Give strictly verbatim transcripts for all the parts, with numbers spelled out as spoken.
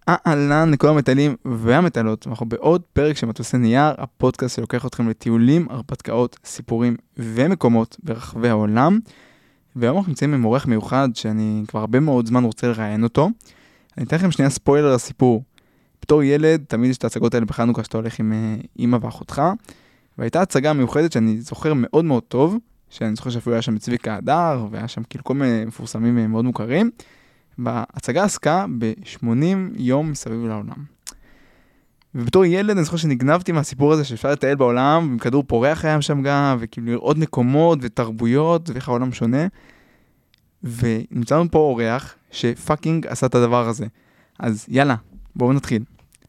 אהלן לכל המטיילים והמטיילות, אנחנו בעוד פרק של מטוסי נייר, הפודקאסט שלוקח אתכם לטיולים, הרפתקאות, סיפורים ומקומות ברחבי העולם. והיום אנחנו נמצאים עם אורח מיוחד שאני כבר הרבה מאוד זמן רוצה לראיין אותו. אני אתן לכם שנייה ספוילר לסיפור. בתור ילד תמיד יש את ההצגות האלה בחנוכה שאתה הולך עם אמא ואחותך, והייתה הצגה מיוחדת שאני זוכר מאוד מאוד טוב, שאני זוכר שאפילו היה שם צביקה הדר, והיה שם כאילו כל מיני מפורסמים מאוד מוכרים. בהצגה עסקה ב-שמונים יום מסביב לעולם. ובתור ילד אני זוכר שנגנבתי מהסיפור הזה שאפשר לטייל בעולם, עם כדור פורח היה שם גם, וכאילו לראות מקומות ותרבויות, ואיך העולם שונה. ונמצאנו פה אורח שפאקינג עשה את הדבר הזה. אז יאללה, בואו נתחיל.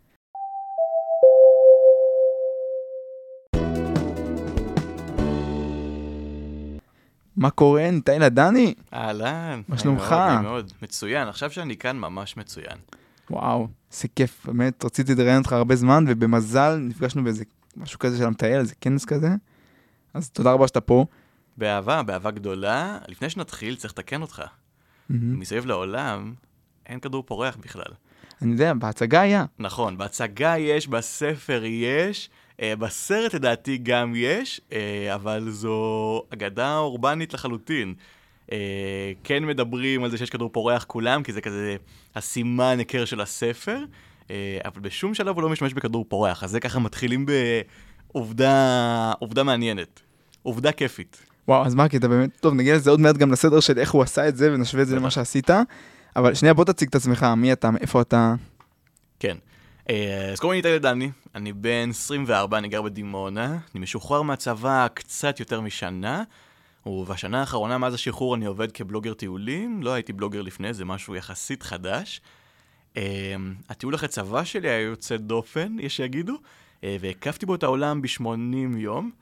מה קורה? ניתאי לדני? אהלן. מה שלומך? מאוד, מאוד. מצוין. עכשיו שאני כאן ממש מצוין. וואו, זה כיף. באמת, רציתי לראיין אותך הרבה זמן, ובמזל נפגשנו באיזה משהו כזה של המטייל, איזה כנס כזה. אז תודה רבה שאתה פה. באהבה, באהבה גדולה. לפני שנתחיל, צריך לתקן אותך. מסביב לעולם, אין כדור פורח בכלל. אני יודע, בהצגה היה. נכון, בהצגה יש, בספר יש, בסרט לדעתי גם יש, אבל זו אגדה אורבנית לחלוטין. כן מדברים על זה שיש כדור פורח כולם, כי זה כזה הסימן היכר של הספר, אבל בשום שלב הוא לא משתמש בכדור פורח, אז זה ככה מתחילים בעובדה עובדה מעניינת, עובדה כיפית. וואו, אז מה הקטע באמת? טוב, נגיע לזה עוד מעט גם לסדר של איך הוא עשה את זה, ונשווה את זה למה שעשית, אבל שנייה, בוא תציג את עצמך, מי אתה, איפה אתה? כן. אז קוראים לי ניתאי לדני, אני בן עשרים וארבע, אני גר בדימונה, אני משוחרר מהצבא קצת יותר משנה, ובשנה האחרונה מאז השחרור אני עובד כבלוגר טיולים, לא הייתי בלוגר לפני, זה משהו יחסית חדש. הטיול אחרי צבא שלי היה יוצא דופן, יש שיגידו, והקפתי בו את העולם ב-שמונים יום,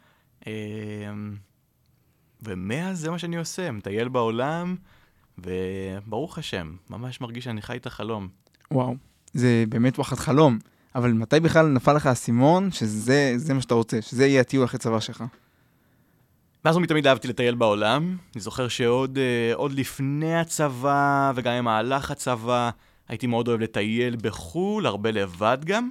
ומאז זה מה שאני עושה, מטייל בעולם, וברוך השם, ממש מרגיש שאני חי את החלום. וואו. זה באמת וואחד חלום, אבל מתי בכלל נפל לך הסימון שזה זה מה שאתה רוצה, שזה יהיה הטיול אחרי צבא שלך? מאז ומתמיד אהבתי לטייל בעולם, אני זוכר שעוד עוד לפני הצבא וגם במהלך הצבא הייתי מאוד אוהב לטייל בחול, הרבה לבד גם,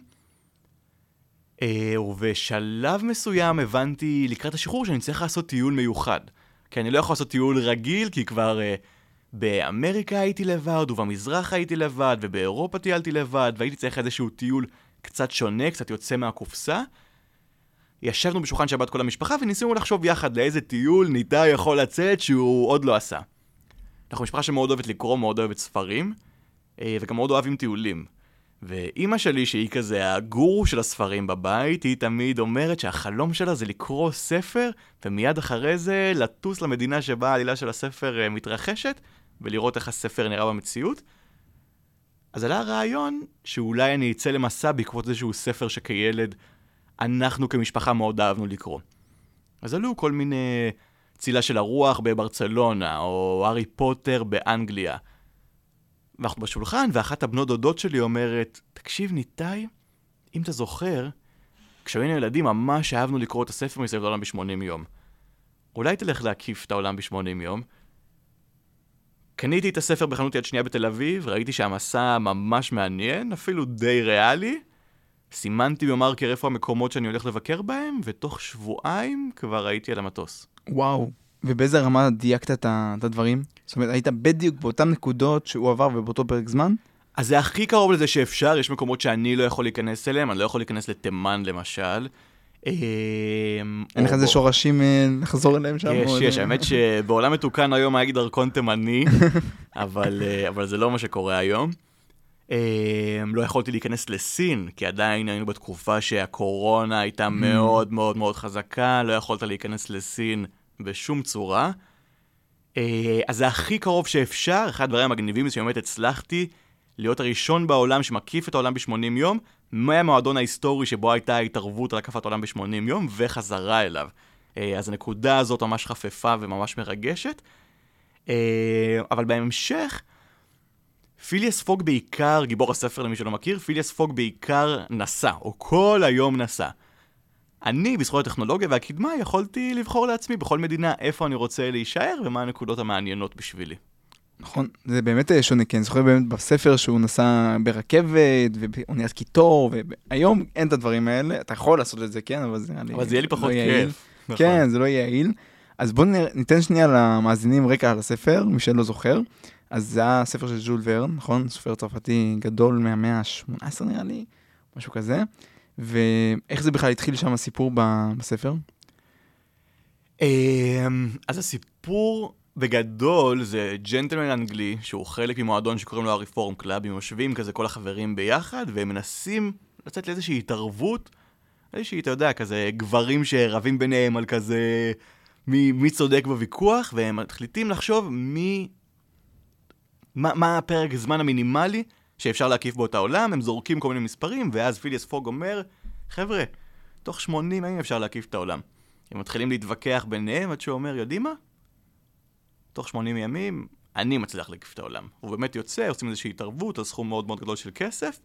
ובשלב מסוים הבנתי לקראת השחרור שאני צריך לעשות טיול מיוחד, כי אני לא יכול לעשות טיול רגיל, כי כבר באמריקה הייתי לבד, ובמזרח הייתי לבד, ובאירופה טיילתי לבד, והייתי צריך איזשהו טיול קצת שונה, קצת יוצא מהקופסה. ישבנו בשולחן שבת כל המשפחה, וניסינו לחשוב יחד לאיזה טיול ניתאי יכול לצאת שהוא עוד לא עשה. אנחנו משפחה שמאוד אוהבת לקרוא, מאוד אוהבת ספרים, וגם מאוד אוהבים טיולים. ואימא שלי, שהיא כזה הגורו של הספרים בבית, היא תמיד אומרת שהחלום שלה זה לקרוא ספר, ומיד אחרי זה לטוס למדינה שבה העלילה של הספר מתרחשת, ולראות איך הספר נראה במציאות. אז עלה הרעיון שאולי אני אצא למסע בעקבות איזשהו ספר שכילד אנחנו כמשפחה מאוד אהבנו לקרוא. אז עלו כל מיני צילה של הרוח בברצלונה, או הארי פוטר באנגליה. ואנחנו בשולחן, ואחת הבנות דודות שלי אומרת, תקשיב ניתאי, אם אתה זוכר, כשהיינו ילדים ממש אהבנו לקרוא את הספר מסביב לעולם ב-שמונים יום. אולי תלך להקיף את העולם ב-שמונים יום. קניתי את הספר בחנות יד שנייה בתל אביב, ראיתי שהמסע ממש מעניין, אפילו די ריאלי. סימנתי במרקר איפה המקומות שאני הולך לבקר בהם, ותוך שבועיים כבר הייתי על המטוס. וואו, ובאיזה רמה דייקת את הדברים? זאת אומרת, היית בדיוק באותן נקודות שהוא עבר ובאותו פרק זמן? אז זה הכי קרוב לזה שאפשר, יש מקומות שאני לא יכול להיכנס אליהם, אני לא יכול להיכנס לתימן למשל. אין לך איזה שורשים לחזור אליהם שם? יש, יש, האמת שבעולם מתוקן היום היה דרכון תימני, אבל זה לא מה שקורה היום. לא יכולתי להיכנס לסין, כי עדיין היינו בתקופה שהקורונה הייתה מאוד מאוד מאוד חזקה, לא יכולת להיכנס לסין בשום צורה. אז זה הכי קרוב שאפשר, אחד הדברים המגניבים זה שבאמת הצלחתי להיות הראשון בעולם שמקיף את העולם ב-שמונים יום, מהמועדון ההיסטורי שבו הייתה התערבות על הקפת העולם ב-שמונים יום, וחזרה אליו. אז הנקודה הזאת ממש חפפה וממש מרגשת. אבל בהמשך, פיליאס פוג בעיקר, גיבור הספר למי שלא מכיר, פיליאס פוג בעיקר נסע, או כל היום נסע. אני, בזכות הטכנולוגיה והקדמה, יכולתי לבחור לעצמי בכל מדינה איפה אני רוצה להישאר, ומה הנקודות המעניינות בשבילי. נכון, זה באמת שונה, כן, זוכר באמת בספר שהוא נסע ברכבת ובאוניית קיטור, והיום אין את הדברים האלה, אתה יכול לעשות את זה, כן, אבל זה, אבל זה יהיה לי פחות לא יעיל. כיף. כן, זה לא יעיל. אז בואו ניתן שנייה למאזינים רקע על הספר, מי שלא זוכר. אז זה הספר של ז'ול ורן, נכון? סופר צרפתי גדול מהמאה ה-שמונה עשרה נראה לי, משהו כזה. ואיך זה בכלל התחיל שם הסיפור בספר? אז הסיפור בגדול זה ג'נטלמן אנגלי, שהוא חלק ממועדון שקוראים לו הרפורם קלאב, הם יושבים כזה כל החברים ביחד, והם מנסים לצאת לאיזושהי התערבות, איזושהי, אתה יודע, כזה גברים שרבים ביניהם על כזה מי, מי צודק בוויכוח, והם מחליטים לחשוב מי, מה, מה הפרק זמן המינימלי שאפשר להקיף בו את העולם, הם זורקים כל מיני מספרים, ואז פיליאס פוג אומר, חבר'ה, תוך שמונים ימים אפשר להקיף את העולם. הם מתחילים להתווכח ביניהם, עד שהוא אומר, יודעים מה? תוך שמונים ימים, אני מצליח להקיף את העולם. הוא באמת יוצא, עושים איזושהי התערבות על סכום מאוד מאוד גדול של כסף,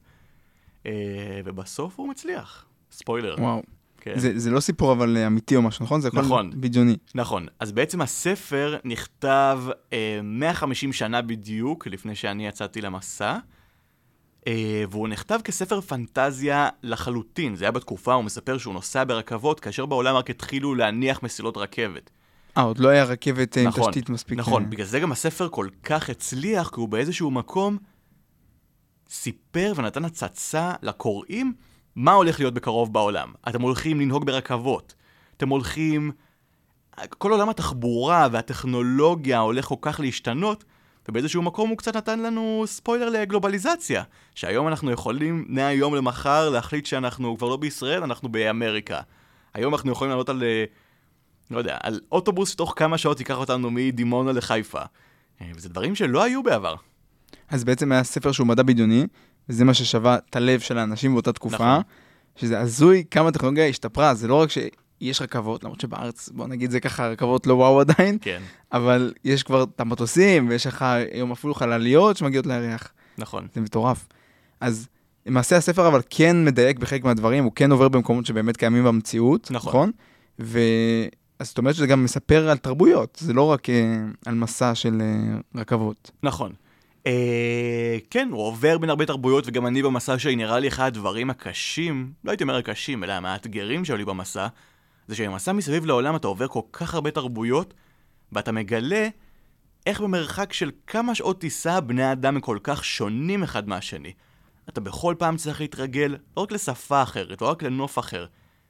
ובסוף הוא מצליח. ספוילר. וואו. כן. זה, זה לא סיפור אבל אמיתי או משהו, נכון? זה נכון. הכל בדיוני. נכון. אז בעצם הספר נכתב אה, מאה וחמישים שנה בדיוק, לפני שאני יצאתי למסע, אה, והוא נכתב כספר פנטזיה לחלוטין. זה היה בתקופה, הוא מספר שהוא נוסע ברכבות, כאשר בעולם רק התחילו להניח מסילות רכבת. אה, עוד לא היה רכבת עם נכון, תשתית מספיק. נכון, בגלל זה גם הספר כל כך הצליח, כי הוא באיזשהו מקום סיפר ונתן הצצה לקוראים מה הולך להיות בקרוב בעולם. אתם הולכים לנהוג ברכבות, אתם הולכים... כל עולם התחבורה והטכנולוגיה הולך כל כך להשתנות, ובאיזשהו מקום הוא קצת נתן לנו ספוילר לגלובליזציה, שהיום אנחנו יכולים מהיום למחר להחליט שאנחנו כבר לא בישראל, אנחנו באמריקה. היום אנחנו יכולים לעלות על... לא יודע, על אוטובוס שתוך כמה שעות ייקח אותנו מדימונה לחיפה. וזה דברים שלא היו בעבר. אז בעצם היה ספר שהוא מדע בדיוני, וזה מה ששווה את הלב של האנשים באותה תקופה, נכון. שזה הזוי כמה הטכנולוגיה השתפרה, זה לא רק שיש רכבות, למרות שבארץ, בוא נגיד זה ככה, רכבות לא וואו עדיין, כן. אבל יש כבר את המטוסים, ויש לך היום אפילו חלליות שמגיעות לירח. נכון. זה מטורף. אז למעשה הספר אבל כן מדייק בחלק מהדברים, הוא כן עובר במקומות שבאמת קיימים במציאות, נכון? נכון? ו... אז זאת אומרת שזה גם מספר על תרבויות, זה לא רק uh, על מסע של uh, רכבות. נכון. Uh, כן, הוא עובר בין הרבה תרבויות, וגם אני במסע שלי נראה לי אחד הדברים הקשים, לא הייתי אומר הקשים, אלא המאתגרים שלי במסע, זה שבמסע מסביב לעולם אתה עובר כל כך הרבה תרבויות, ואתה מגלה איך במרחק של כמה שעות טיסה בני אדם הם כל כך שונים אחד מהשני. אתה בכל פעם צריך להתרגל לא רק לשפה אחרת, לא רק לנוף אחר,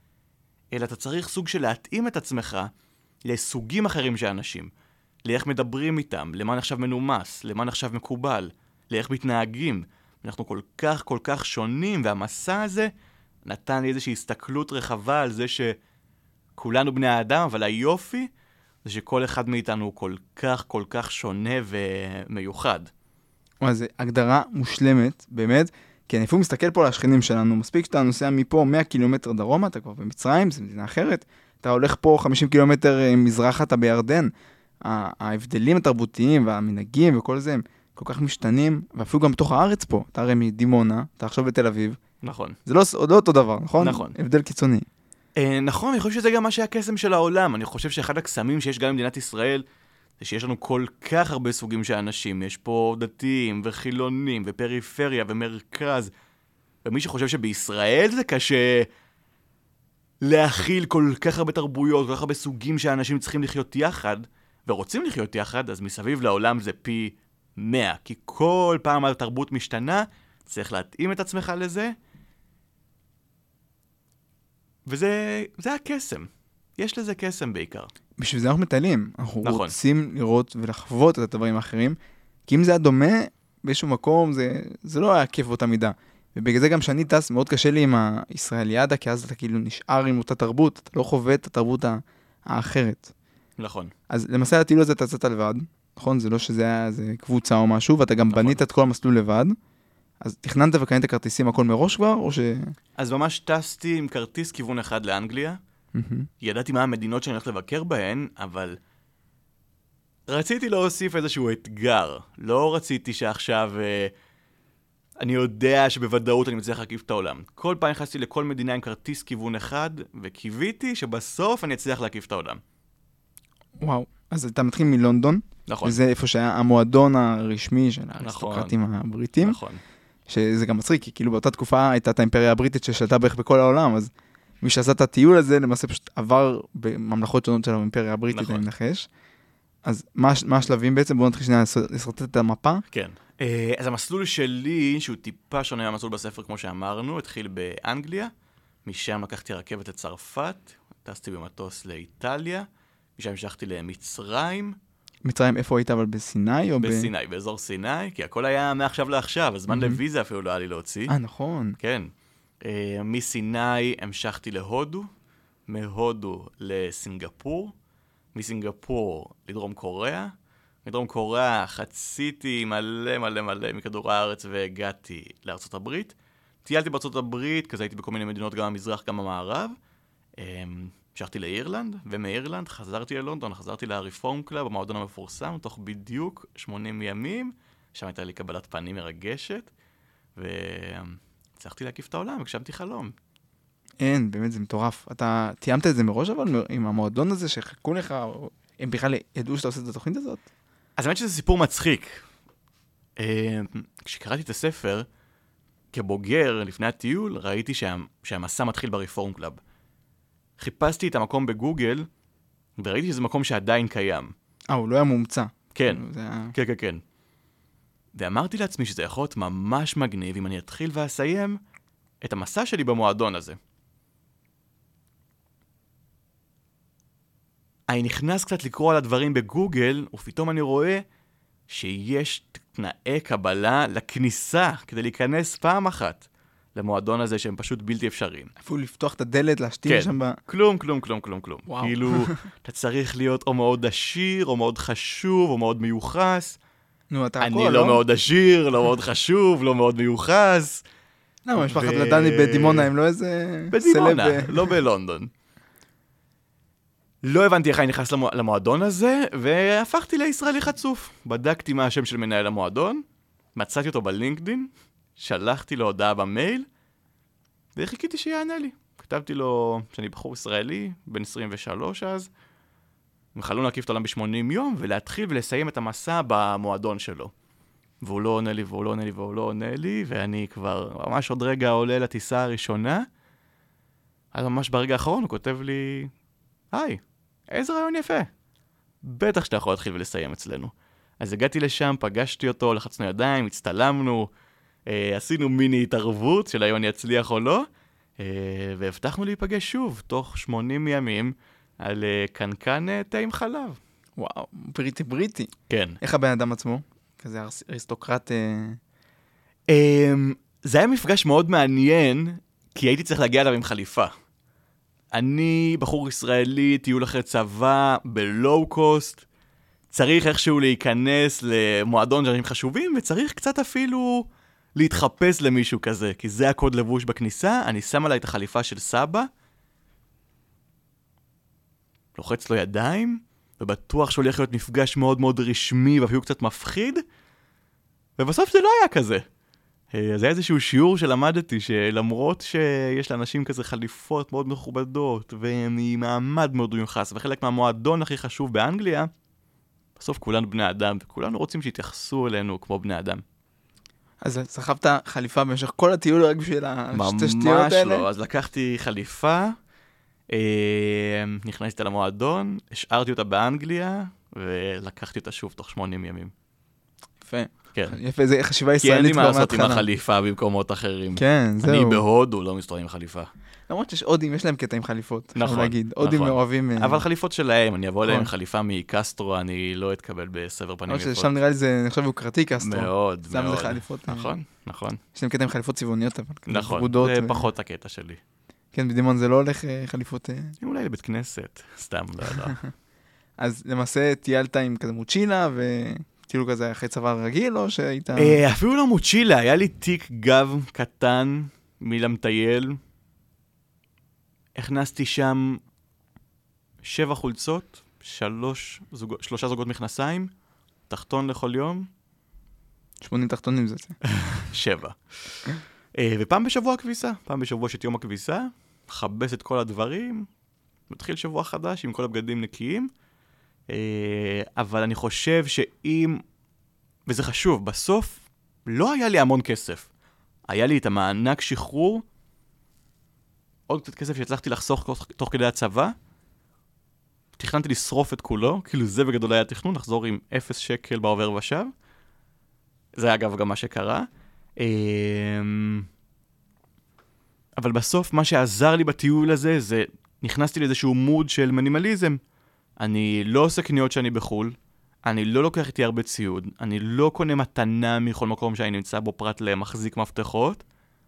אלא אתה צריך סוג של להתאים את עצמך לסוגים אחרים של אנשים, לאיך מדברים איתם, למה נחשב מנומס, למה נחשב מקובל, לאיך מתנהגים. אנחנו כל כך כל כך שונים, והמסע הזה נתן לי איזושהי הסתכלות רחבה על זה שכולנו בני האדם, אבל היופי זה שכל אחד מאיתנו הוא כל כך כל כך שונה ומיוחד. וואי, זו הגדרה מושלמת, באמת. כי אני אפילו מסתכל פה על השכנים שלנו, מספיק שאתה נוסע מפה מאה קילומטר דרומה, אתה כבר במצרים, זו מדינה אחרת, אתה הולך פה חמישים קילומטר מזרחה, אתה בירדן, ההבדלים התרבותיים והמנהגים וכל זה, הם כל כך משתנים, ואפילו גם בתוך הארץ פה, אתה הרי מדימונה, אתה עכשיו בתל אביב. נכון. זה לא, לא אותו דבר, נכון? נכון. הבדל קיצוני. אה, נכון, אני חושב שזה גם מה שהקסם של העולם, אני חושב שאחד הקסמים שיש גם במדינת ישראל, זה שיש לנו כל כך הרבה סוגים של אנשים, יש פה דתיים וחילונים ופריפריה ומרכז, ומי שחושב שבישראל זה קשה להכיל כל כך הרבה תרבויות, כל כך הרבה סוגים שאנשים צריכים לחיות יחד, ורוצים לחיות יחד, אז מסביב לעולם זה פי מאה, כי כל פעם התרבות משתנה, צריך להתאים את עצמך לזה, וזה זה הקסם. יש לזה קסם בעיקר. בשביל זה אנחנו מטיילים. אנחנו נכון. רוצים לראות ולחוות את הדברים האחרים, כי אם זה היה דומה באיזשהו מקום, זה, זה לא היה כיף באותה מידה. ובגלל זה גם שאני טס, מאוד קשה לי עם הישראליאדה, כי אז אתה כאילו נשאר עם אותה תרבות, אתה לא חווה את התרבות האחרת. נכון. אז למעשה הטיול הזה אתה יצאת לבד, נכון? זה לא שזה היה איזה קבוצה או משהו, ואתה גם נכון. בנית את כל המסלול לבד. אז תכננת וקנית כרטיסים הכל מראש כבר, או ש... אז ממש טסתי עם כרטיס כיוון אחד לאנגליה. Mm-hmm. ידעתי מה המדינות שאני הולך לבקר בהן, אבל רציתי להוסיף איזשהו אתגר. לא רציתי שעכשיו... אה, אני יודע שבוודאות אני מצליח להקיף את העולם. כל פעם נכנסתי לכל מדינה עם כרטיס כיוון אחד, וקיוויתי שבסוף אני אצליח להקיף את העולם. וואו, אז אתה מתחיל מלונדון, נכון. וזה איפה שהיה המועדון הרשמי של האריסטוקרטים הבריטים, נכון. שזה גם מצחיק, כי כאילו באותה תקופה הייתה את האימפריה הבריטית ששלטה בערך בכל העולם, אז מי שעשה את הטיול הזה, למעשה פשוט עבר בממלכות שונות של האימפריה הבריטית, אני מנחש. אז מה, מה השלבים בעצם? בואו נתחיל שנייה לסרטט את המפה. כן. אז המסלול שלי, שהוא טיפה שונה מהמסלול בספר, כמו שאמרנו, התחיל באנגליה, משם לקחתי רכבת לצרפת, טסתי במטוס לאיטליה, משם המשכתי למצרים. מצרים, איפה היית, אבל בסיני? או בסיני, ב... באזור סיני, כי הכל היה מעכשיו לעכשיו, הזמן mm-hmm. לוויזה אפילו לא היה לי להוציא. אה, נכון. כן. Uh, מסיני המשכתי להודו, מהודו לסינגפור, מסינגפור לדרום קוריאה, מדרום קוריאה חציתי מלא מלא מלא מכדור הארץ והגעתי לארצות הברית. טיילתי בארצות הברית, כזה הייתי בכל מיני מדינות, גם המזרח, גם המערב. המשכתי לאירלנד, ומאירלנד חזרתי ללונדון, חזרתי לרפורם קלאב, במועדון המפורסם, תוך בדיוק שמונים ימים. שם הייתה לי קבלת פנים מרגשת, והצלחתי להקיף את העולם, הגשמתי חלום. אין, באמת זה מטורף. אתה תיאמת את זה מראש, אבל עם המועדון הזה שחכו לך, הם בכלל ידעו שאתה עושה את התוכנית הזאת? אז האמת שזה סיפור מצחיק. כשקראתי את הספר, כבוגר, לפני הטיול, ראיתי שה, שהמסע מתחיל ברפורם קלאב. חיפשתי את המקום בגוגל, וראיתי שזה מקום שעדיין קיים. אה, הוא לא היה מומצא. כן, היה... כן, כן, כן. ואמרתי לעצמי שזה יכול להיות ממש מגניב אם אני אתחיל ואסיים את המסע שלי במועדון הזה. אני נכנס קצת לקרוא על הדברים בגוגל, ופתאום אני רואה שיש תנאי קבלה לכניסה, כדי להיכנס פעם אחת למועדון הזה שהם פשוט בלתי אפשריים. אפילו לפתוח את הדלת, להשתין כן. שם ב... כלום, כלום, כלום, כלום, כלום. וואו. כאילו, אתה צריך להיות או מאוד עשיר, או מאוד חשוב, או מאוד מיוחס. נו, אתה אני הכל, לא מאוד עשיר, לא מאוד חשוב, לא מאוד מיוחס. למה, משפחת לדני בדימונה הם לא איזה... בדימונה, סלב... לא בלונדון. לא הבנתי איך אני נכנס למו... למועדון הזה, והפכתי לישראלי חצוף. בדקתי מה השם של מנהל המועדון, מצאתי אותו בלינקדין, שלחתי לו הודעה במייל, וחיכיתי שיענה לי. כתבתי לו שאני בחור ישראלי, בן עשרים ושלוש אז, מחלום להקיף את העולם ב-שמונים יום, ולהתחיל ולסיים את המסע במועדון שלו. והוא לא עונה לי, והוא לא עונה לי, והוא לא עונה לי, ואני כבר ממש עוד רגע עולה לטיסה הראשונה, אז ממש ברגע האחרון הוא כותב לי, היי, איזה רעיון יפה. בטח שאתה יכול להתחיל ולסיים אצלנו. אז הגעתי לשם, פגשתי אותו, לחצנו ידיים, הצטלמנו, אה, עשינו מיני התערבות של היום אני אצליח או לא, אה, והבטחנו להיפגש שוב, תוך שמונים ימים, על אה, קנקן אה, תה עם חלב. וואו, בריטי בריטי. כן. איך הבן אדם עצמו? כזה אריסטוקרט... אה... אה, זה היה מפגש מאוד מעניין, כי הייתי צריך להגיע אליו עם חליפה. אני בחור ישראלי, טיול אחרי צבא, בלואו קוסט, צריך איכשהו להיכנס למועדון של אנשים חשובים, וצריך קצת אפילו להתחפש למישהו כזה, כי זה הקוד לבוש בכניסה, אני שם עליי את החליפה של סבא, לוחץ לו ידיים, ובטוח שהולך להיות מפגש מאוד מאוד רשמי, ואפילו קצת מפחיד, ובסוף זה לא היה כזה. אז היה איזשהו שיעור שלמדתי, שלמרות שיש לאנשים כזה חליפות מאוד מכובדות, וממעמד מאוד מיוחס, וחלק מהמועדון הכי חשוב באנגליה, בסוף כולנו בני אדם, וכולנו רוצים שיתייחסו אלינו כמו בני אדם. אז סחבת חליפה במשך כל הטיול רק בשביל השטויות האלה? ממש לא, אז לקחתי חליפה, אה, נכנסתי למועדון, השארתי אותה באנגליה, ולקחתי אותה שוב תוך שמונים ימים. יפה. כן. יפה, זה חשיבה ישראלית ישראלית כבר מההתחלה. כי אין לי מה לעשות עם החליפה במקומות אחרים. כן, זהו. אני בהודו לא מסתובב עם חליפה. למרות שיש הודים, יש להם קטע עם חליפות. נכון, להגיד. הודים נכון. מאוהבים... אבל חליפות שלהם, אני אבוא אליהם עם חליפה מקסטרו, אני לא אתקבל בסבר פנים יפות. שם נראה לי זה נחשב יוקרתי קסטרו. מאוד, שם מאוד. זה חליפות. נכון, נכון. יש להם קטע עם חליפות צבעוניות, אבל... נכון, זה פחות הקטע שלי. כן, בדימון זה לא הולך חליפות... אולי לבית כנסת, סתם, לא, לא. אז למעשה טיילת עם כזה מוצ'ילה, וטיילו כזה אחרי צבא רגיל, או שהיית... אפילו לא מוצ'ילה, היה לי תיק גב קטן מלמטייל. הכנסתי שם שבע חולצות, שלוש, זוג, שלושה זוגות מכנסיים, תחתון לכל יום. שמונים תחתונים זה זה. שבע. ופעם בשבוע כביסה, פעם בשבוע שאת יום הכביסה, חבס את כל הדברים, מתחיל שבוע חדש עם כל הבגדים נקיים, אבל אני חושב שאם, וזה חשוב, בסוף לא היה לי המון כסף. היה לי את המענק שחרור, עוד קצת כסף שהצלחתי לחסוך תוך, תוך כדי הצבא, תכננתי לשרוף את כולו, כאילו זה בגדול היה תכנון, לחזור עם אפס שקל בעובר ושב. זה היה אגב גם מה שקרה. אבל בסוף מה שעזר לי בטיול הזה, זה נכנסתי לאיזשהו מוד של מינימליזם. אני לא עושה קניות שאני בחול, אני לא לוקח איתי הרבה ציוד, אני לא קונה מתנה מכל מקום שאני נמצא בו פרט למחזיק מפתחות.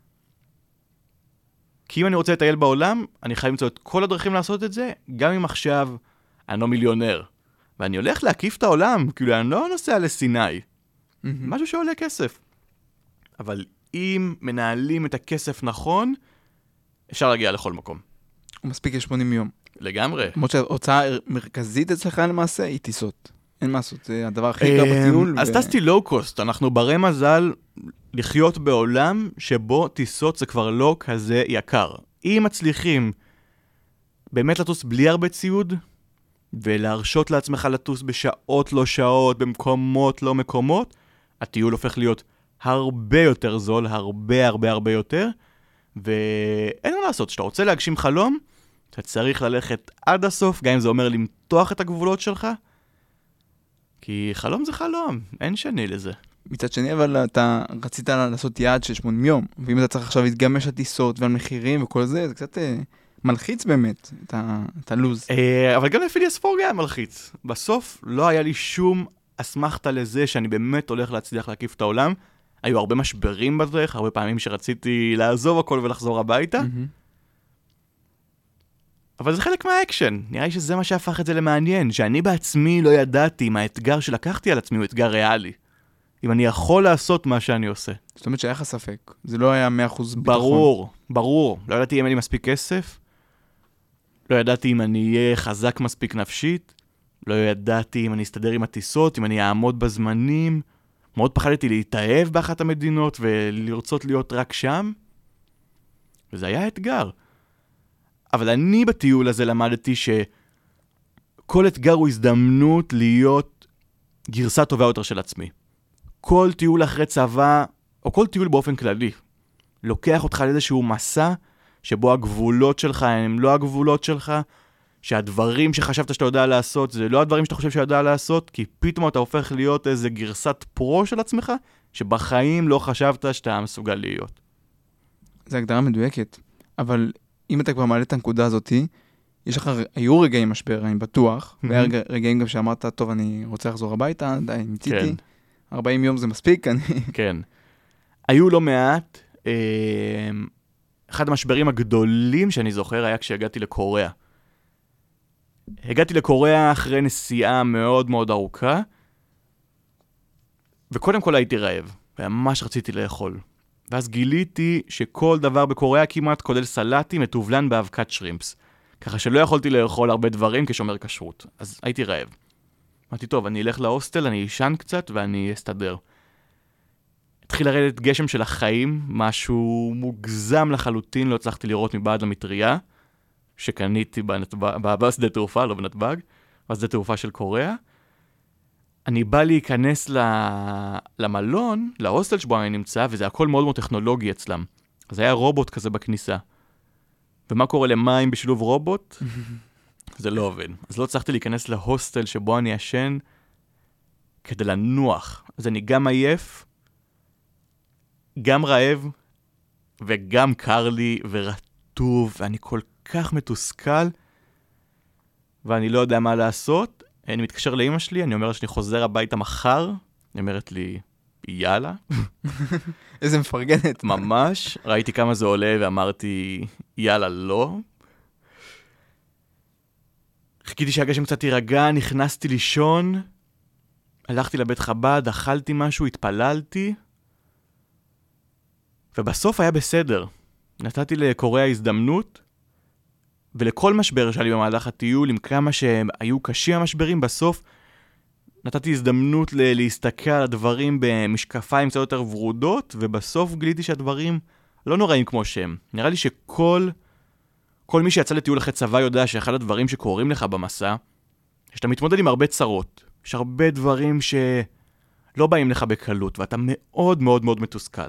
כי אם אני רוצה לטייל בעולם, אני חייב למצוא את כל הדרכים לעשות את זה, גם אם עכשיו אני לא מיליונר. ואני הולך להקיף את העולם, כאילו אני לא נוסע לסיני. Mm-hmm. משהו שעולה כסף. אבל אם מנהלים את הכסף נכון, אפשר להגיע לכל מקום. הוא מספיק ל-שמונים יום. לגמרי. כמו שההוצאה מרכזית אצלך למעשה היא טיסות. אין מה לעשות, זה הדבר הכי יקר בטיול. אז טסתי לואו-קוסט, אנחנו ברי מזל לחיות בעולם שבו טיסות זה כבר לא כזה יקר. אם מצליחים באמת לטוס בלי הרבה ציוד, ולהרשות לעצמך לטוס בשעות לא שעות, במקומות לא מקומות, הטיול הופך להיות הרבה יותר זול, הרבה הרבה הרבה יותר, ואין מה לעשות, שאתה רוצה להגשים חלום, אתה צריך ללכת עד הסוף, גם אם זה אומר למתוח את הגבולות שלך, כי חלום זה חלום, אין שני לזה. מצד שני, אבל אתה רצית לעשות יעד של שמונים יום, ואם אתה צריך עכשיו להתגמש על טיסות ועל מחירים וכל זה, זה קצת אה, מלחיץ באמת, את, ה, את הלוז. אה, אבל גם לפיליאס פורג היה מלחיץ. בסוף לא היה לי שום אסמכתה לזה שאני באמת הולך להצליח להקיף את העולם. היו הרבה משברים בדרך, הרבה פעמים שרציתי לעזוב הכל ולחזור הביתה. Mm-hmm. אבל זה חלק מהאקשן. נראה לי שזה מה שהפך את זה למעניין, שאני בעצמי לא ידעתי אם האתגר שלקחתי על עצמי הוא אתגר ריאלי. אם אני יכול לעשות מה שאני עושה. זאת אומרת שהיה לך ספק. זה לא היה מאה אחוז ביטחון. ברור, ברור. לא ידעתי אם אין לי מספיק כסף. לא ידעתי אם אני אהיה חזק מספיק נפשית. לא ידעתי אם אני אסתדר עם הטיסות, אם אני אעמוד בזמנים. מאוד פחדתי להתאהב באחת המדינות ולרצות להיות רק שם. וזה היה אתגר. אבל אני בטיול הזה למדתי שכל אתגר הוא הזדמנות להיות גרסה טובה יותר של עצמי. כל טיול אחרי צבא, או כל טיול באופן כללי, לוקח אותך לאיזשהו מסע, שבו הגבולות שלך הם לא הגבולות שלך, שהדברים שחשבת שאתה יודע לעשות, זה לא הדברים שאתה חושב שאתה יודע לעשות, כי פתאום אתה הופך להיות איזה גרסת פרו של עצמך, שבחיים לא חשבת שאתה מסוגל להיות. זה הגדרה מדויקת, אבל אם אתה כבר מעלה את הנקודה הזאת, יש לך, היו רגעים משבר, אני בטוח, mm-hmm. והיה רגעים גם שאמרת, טוב, אני רוצה לחזור הביתה, די, ניציתי. כן. ארבעים יום זה מספיק, אני... כן. היו לא מעט. אחד המשברים הגדולים שאני זוכר היה כשהגעתי לקוריאה. הגעתי לקוריאה אחרי נסיעה מאוד מאוד ארוכה, וקודם כל הייתי רעב, וממש רציתי לאכול. ואז גיליתי שכל דבר בקוריאה כמעט כולל סלטי מתובלן באבקת שרימפס. ככה שלא יכולתי לאכול הרבה דברים כשומר כשרות. אז הייתי רעב. אמרתי, טוב, אני אלך להוסטל, אני אשן קצת ואני אסתדר. התחיל לרדת גשם של החיים, משהו מוגזם לחלוטין, לא הצלחתי לראות מבעד למטריה, שקניתי בשדה תעופה, לא בנתב"ג, בשדה תעופה של קוריאה. אני בא להיכנס למלון, להוסטל שבו אני נמצא, וזה הכל מאוד מאוד טכנולוגי אצלם. אז היה רובוט כזה בכניסה. ומה קורה למים בשילוב רובוט? זה לא עובד. אז לא הצלחתי להיכנס להוסטל שבו אני ישן כדי לנוח. אז אני גם עייף, גם רעב, וגם קר לי ורטוב, ואני כל כך מתוסכל, ואני לא יודע מה לעשות. אני מתקשר לאמא שלי, אני אומר שאני חוזר הביתה מחר, היא אומרת לי, יאללה. איזה מפרגנת. ממש, ראיתי כמה זה עולה ואמרתי, יאללה, לא. חיכיתי שהגשם קצת יירגע, נכנסתי לישון, הלכתי לבית חב"ד, אכלתי משהו, התפללתי, ובסוף היה בסדר. נתתי לקוריאה הזדמנות, ולכל משבר שהיה לי במהלך הטיול, עם כמה שהיו קשים המשברים, בסוף נתתי הזדמנות ל- להסתכל על הדברים במשקפיים קצת יותר ורודות, ובסוף גיליתי שהדברים לא נוראים כמו שהם. נראה לי שכל כל מי שיצא לטיול אחרי צבא יודע שאחד הדברים שקורים לך במסע, שאתה מתמודד עם הרבה צרות, יש הרבה דברים שלא באים לך בקלות, ואתה מאוד מאוד מאוד מתוסכל.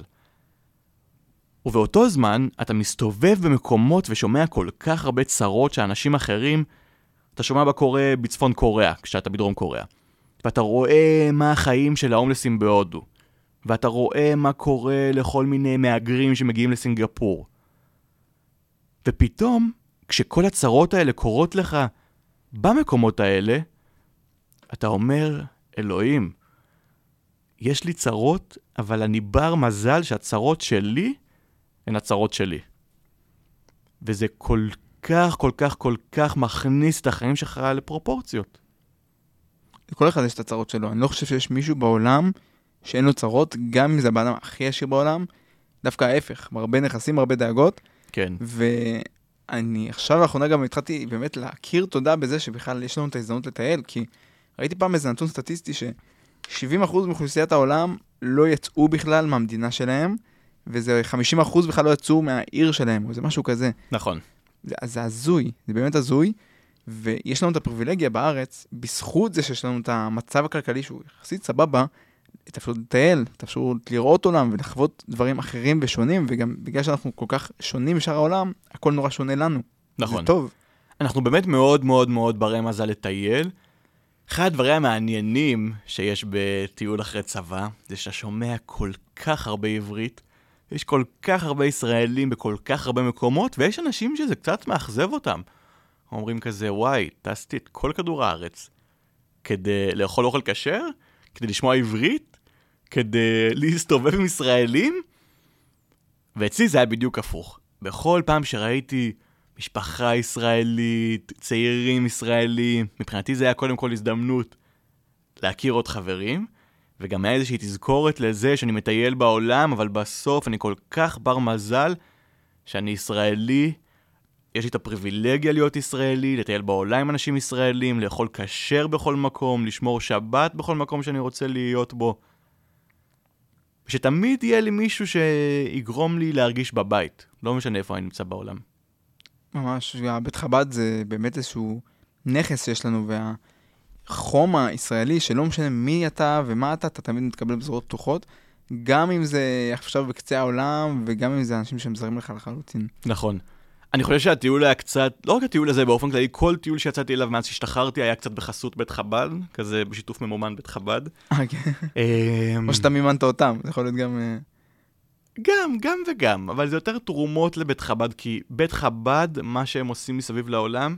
ובאותו זמן, אתה מסתובב במקומות ושומע כל כך הרבה צרות שאנשים אחרים, אתה שומע בקורה בצפון קוריאה, כשאתה בדרום קוריאה. ואתה רואה מה החיים של ההומלסים בהודו. ואתה רואה מה קורה לכל מיני מהגרים שמגיעים לסינגפור. ופתאום, כשכל הצרות האלה קורות לך במקומות האלה, אתה אומר, אלוהים, יש לי צרות, אבל אני בר מזל שהצרות שלי הן הצרות שלי. וזה כל כך, כל כך, כל כך מכניס את החיים שלך לפרופורציות. לכל אחד יש את הצרות שלו. אני לא חושב שיש מישהו בעולם שאין לו צרות, גם אם זה הבן אדם הכי עשיר בעולם, דווקא ההפך, הרבה נכסים, הרבה דאגות. כן. ואני עכשיו לאחרונה גם התחלתי באמת להכיר תודה בזה שבכלל יש לנו את ההזדמנות לטייל, כי ראיתי פעם איזה נתון סטטיסטי ש-שבעים אחוז מאוכלוסיית העולם לא יצאו בכלל מהמדינה שלהם, וזה חמישים אחוז בכלל לא יצאו מהעיר שלהם, או זה משהו כזה. נכון. זה, זה הזוי, זה באמת הזוי, ויש לנו את הפריבילגיה בארץ, בזכות זה שיש לנו את המצב הכלכלי שהוא יחסית סבבה, את אפשרות לטייל, את אפשרות לראות עולם ולחוות דברים אחרים ושונים, וגם בגלל שאנחנו כל כך שונים משאר העולם, הכל נורא שונה לנו. נכון. זה טוב. אנחנו באמת מאוד מאוד מאוד ברי מזל לטייל. אחד הדברים המעניינים שיש בטיול אחרי צבא, זה שאתה שומע כל כך הרבה עברית, יש כל כך הרבה ישראלים בכל כך הרבה מקומות, ויש אנשים שזה קצת מאכזב אותם. אומרים כזה, וואי, טסתי את כל כדור הארץ, כדי לאכול אוכל כשר, כדי לשמוע עברית, כדי להסתובב עם ישראלים, ואצלי זה היה בדיוק הפוך. בכל פעם שראיתי משפחה ישראלית, צעירים ישראלים, מבחינתי זה היה קודם כל הזדמנות להכיר עוד חברים, וגם היה איזושהי תזכורת לזה שאני מטייל בעולם, אבל בסוף אני כל כך בר מזל שאני ישראלי, יש לי את הפריבילגיה להיות ישראלי, לטייל בעולם עם אנשים ישראלים, לאכול כשר בכל מקום, לשמור שבת בכל מקום שאני רוצה להיות בו. ושתמיד יהיה לי מישהו שיגרום לי להרגיש בבית, לא משנה איפה אני נמצא בעולם. ממש, בית חב"ד זה באמת איזשהו נכס שיש לנו, והחום הישראלי, שלא משנה מי אתה ומה אתה, אתה תמיד מתקבל בזרועות פתוחות, גם אם זה עכשיו בקצה העולם, וגם אם זה אנשים שהם זרים לך לחלוטין. נכון. אני חושב שהטיול היה קצת, לא רק הטיול הזה באופן כללי, כל טיול שיצאתי אליו מאז שהשתחררתי היה קצת בחסות בית חב"ד, כזה בשיתוף ממומן בית חב"ד. אה, כן. או שאתה מימנת אותם, זה יכול להיות גם... גם, גם וגם, אבל זה יותר תרומות לבית חב"ד, כי בית חב"ד, מה שהם עושים מסביב לעולם,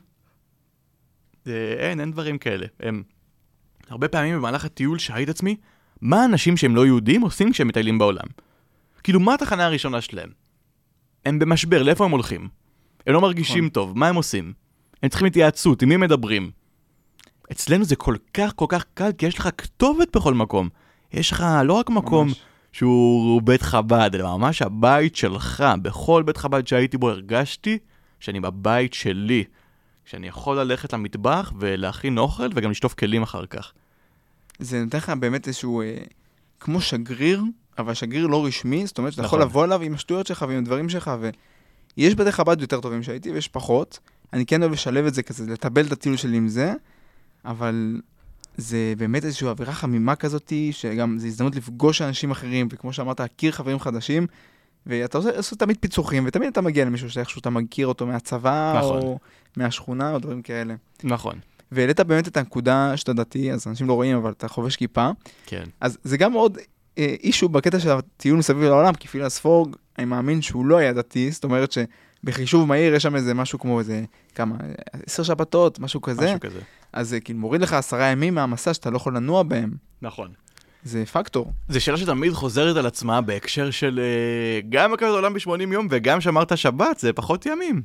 זה, אין, אין דברים כאלה. הם, הרבה פעמים במהלך הטיול שהיית עצמי, מה האנשים שהם לא יהודים עושים כשהם מטיילים בעולם? כאילו, מה התחנה הראשונה שלהם? הם במשבר, לאיפה הם הולכים? הם לא מרגישים טוב, מה הם עושים? הם צריכים התייעצות, עם מי מדברים? אצלנו זה כל כך כל כך קל, כי יש לך כתובת בכל מקום. יש לך לא רק מקום ממש. שהוא בית חב"ד, אלא ממש הבית שלך. בכל בית חב"ד שהייתי בו הרגשתי שאני בבית שלי. שאני יכול ללכת למטבח ולהכין אוכל וגם לשטוף כלים אחר כך. זה נותן לך באמת איזשהו, אה, כמו שגריר, אבל שגריר לא רשמי, זאת אומרת שאתה יכול לבוא אליו עם השטויות שלך ועם הדברים שלך, ויש בתי חב"ד יותר טובים שהייתי ויש פחות. אני כן אוהב לשלב את זה כזה, לטבל את הטיול שלי עם זה, אבל זה באמת איזושהי אווירה חמימה כזאת, שגם זה הזדמנות לפגוש אנשים אחרים, וכמו שאמרת, להכיר חברים חדשים, ואתה עושה, עושה תמיד פיצוחים, ותמיד אתה מגיע למישהו שאיכשהו אתה מכיר אותו מהצבא, נכון. או מהשכונה, או דברים כאלה. נכון. והעלית באמת את הנקודה שאתה דתי, אז אנשים לא רואים, אבל אתה חובש כיפה. כן. אז זה גם מאוד אה, אישו בקטע של הטיול מסביב לעולם, כי פילס פורג, אני מאמין שהוא לא היה דתי, זאת אומרת שבחישוב מהיר יש שם איזה משהו כמו איזה, כמה, עשר שבתות, משהו כזה. משהו כזה. אז זה כאילו מוריד לך עשרה ימים מהמסע שאתה לא יכול לנוע בהם. נכון. זה פקטור. זה שאלה שתמיד חוזרת על עצמה בהקשר של גם הקרת העולם ב-שמונים יום וגם שמרת שבת, זה פחות ימים.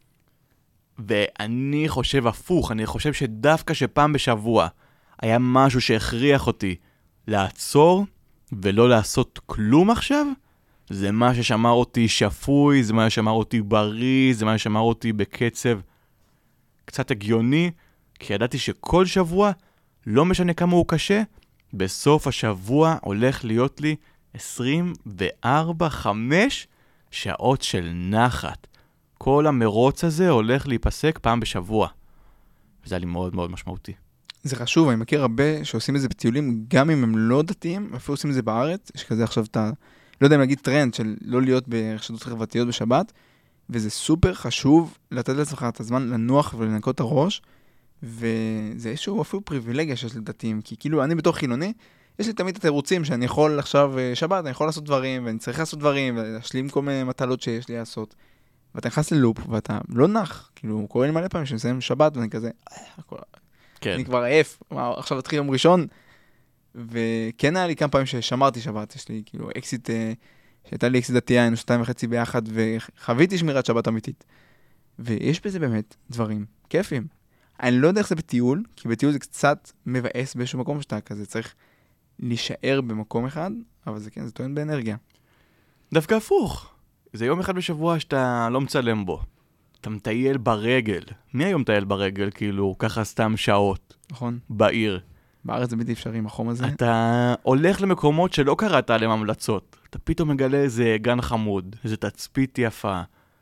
ואני חושב הפוך, אני חושב שדווקא שפעם בשבוע היה משהו שהכריח אותי לעצור ולא לעשות כלום עכשיו, זה מה ששמר אותי שפוי, זה מה ששמר אותי בריא, זה מה ששמר אותי בקצב קצת הגיוני, כי ידעתי שכל שבוע, לא משנה כמה הוא קשה, בסוף השבוע הולך להיות לי עשרים וארבע חמש שעות של נחת. כל המרוץ הזה הולך להיפסק פעם בשבוע. וזה היה לי מאוד מאוד משמעותי. זה חשוב, אני מכיר הרבה שעושים את זה בטיולים, גם אם הם לא דתיים, אפילו עושים את זה בארץ, יש כזה עכשיו אתה, לא יודע אם להגיד טרנד של לא להיות ברשתות חברתיות בשבת, וזה סופר חשוב לתת לעצמך את הזמן לנוח ולנקות את הראש, וזה איזשהו אפילו פריבילגיה שיש לדתיים, כי כאילו אני בתור חילוני, יש לי תמיד את התירוצים שאני יכול עכשיו שבת, אני יכול לעשות דברים, ואני צריך לעשות דברים, ולהשלים כל מיני מטלות שיש לי לעשות. ואתה נכנס ללופ, ואתה לא נח, כאילו, קורא לי מלא פעמים שמסיים שבת, ואני כזה, כן. אני כבר עייף, עכשיו התחיל יום ראשון, וכן היה לי כמה פעמים ששמרתי שבת, יש לי כאילו אקסיט, שהייתה לי אקסיט דתייה, היינו שתיים וחצי ביחד, וחוויתי שמירת שבת אמיתית. ויש בזה באמת דברים כיפים. אני לא יודע איך זה בטיול, כי בטיול זה קצת מבאס באיזשהו מקום שאתה כזה צריך להישאר במקום אחד, אבל זה כן, זה טוען באנרגיה. דווקא הפוך. זה יום אחד בשבוע שאתה לא מצלם בו. אתה מטייל ברגל. מי היום מטייל ברגל? כאילו, ככה סתם שעות. נכון. בעיר. בארץ זה בלתי אפשרי עם החום הזה. אתה הולך למקומות שלא קראת עליהם המלצות. אתה פתאום מגלה איזה גן חמוד, איזה תצפית יפה.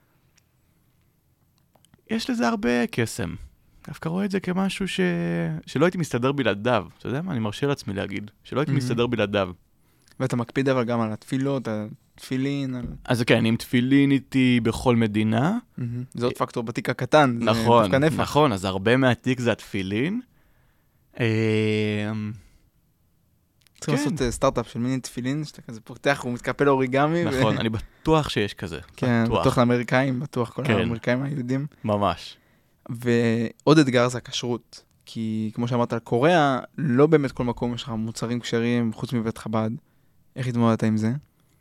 יש לזה הרבה קסם. דווקא רואה את זה כמשהו ש... שלא הייתי מסתדר בלעדיו. אתה יודע מה? אני מרשה לעצמי להגיד. שלא הייתי mm-hmm. מסתדר בלעדיו. ואתה מקפיד אבל גם על התפילות, התפילין. על... אז כן, עם תפילין איתי בכל מדינה. Mm-hmm. זה עוד פקטור בתיק הקטן. נכון, נכון. אז הרבה מהתיק זה התפילין. צריכים לעשות סטארט-אפ של מיני תפילין, שאתה כזה פותח, הוא מתקפל אוריגמי. נכון, אני בטוח שיש כזה. כן, בטוח לאמריקאים, בטוח כל האמריקאים היהודים. ממש. ועוד אתגר זה הכשרות, כי כמו שאמרת על קוריאה, לא באמת כל מקום יש לך מוצרים כשרים חוץ מבית חב"ד. איך התמודדת עם זה?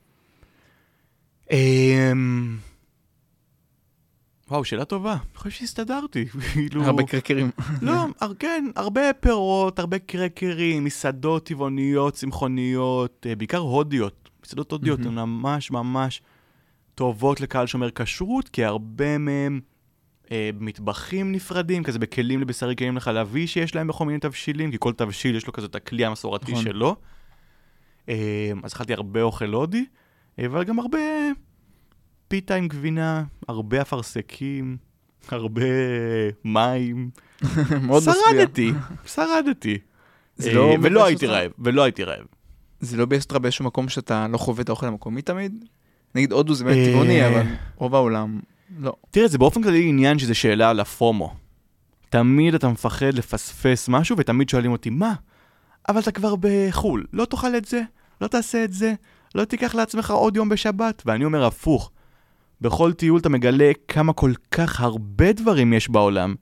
וואו, שאלה טובה. אני חושב שהסתדרתי. הרבה קרקרים. לא, כן, הרבה פירות, הרבה קרקרים, מסעדות טבעוניות, צמחוניות, בעיקר הודיות. מסעדות הודיות הן ממש ממש טובות לקהל שומר כשרות, כי הרבה מהם מטבחים נפרדים, כזה בכלים לבשרי כלים לחלבי שיש להם בכל מיני תבשילים, כי כל תבשיל יש לו כזה את הכלי המסורתי שלו. אז אכלתי הרבה אוכל הודי, אבל גם הרבה... פיתה עם גבינה, הרבה אפרסקים, הרבה מים. מאוד מסביע. שרדתי, שרדתי. ולא הייתי רעב, ולא הייתי רעב. זה לא ביסטרה באיזשהו מקום שאתה לא חווה את האוכל המקומי תמיד? נגיד הודו זה באמת טבעוני, אבל רוב העולם לא. תראה, זה באופן כללי עניין שזה שאלה על הפומו. תמיד אתה מפחד לפספס משהו, ותמיד שואלים אותי, מה? אבל אתה כבר בחול, לא תאכל את זה, לא תעשה את זה, לא תיקח לעצמך עוד יום בשבת, ואני אומר הפוך. בכל טיול אתה מגלה כמה כל כך הרבה דברים יש בעולם.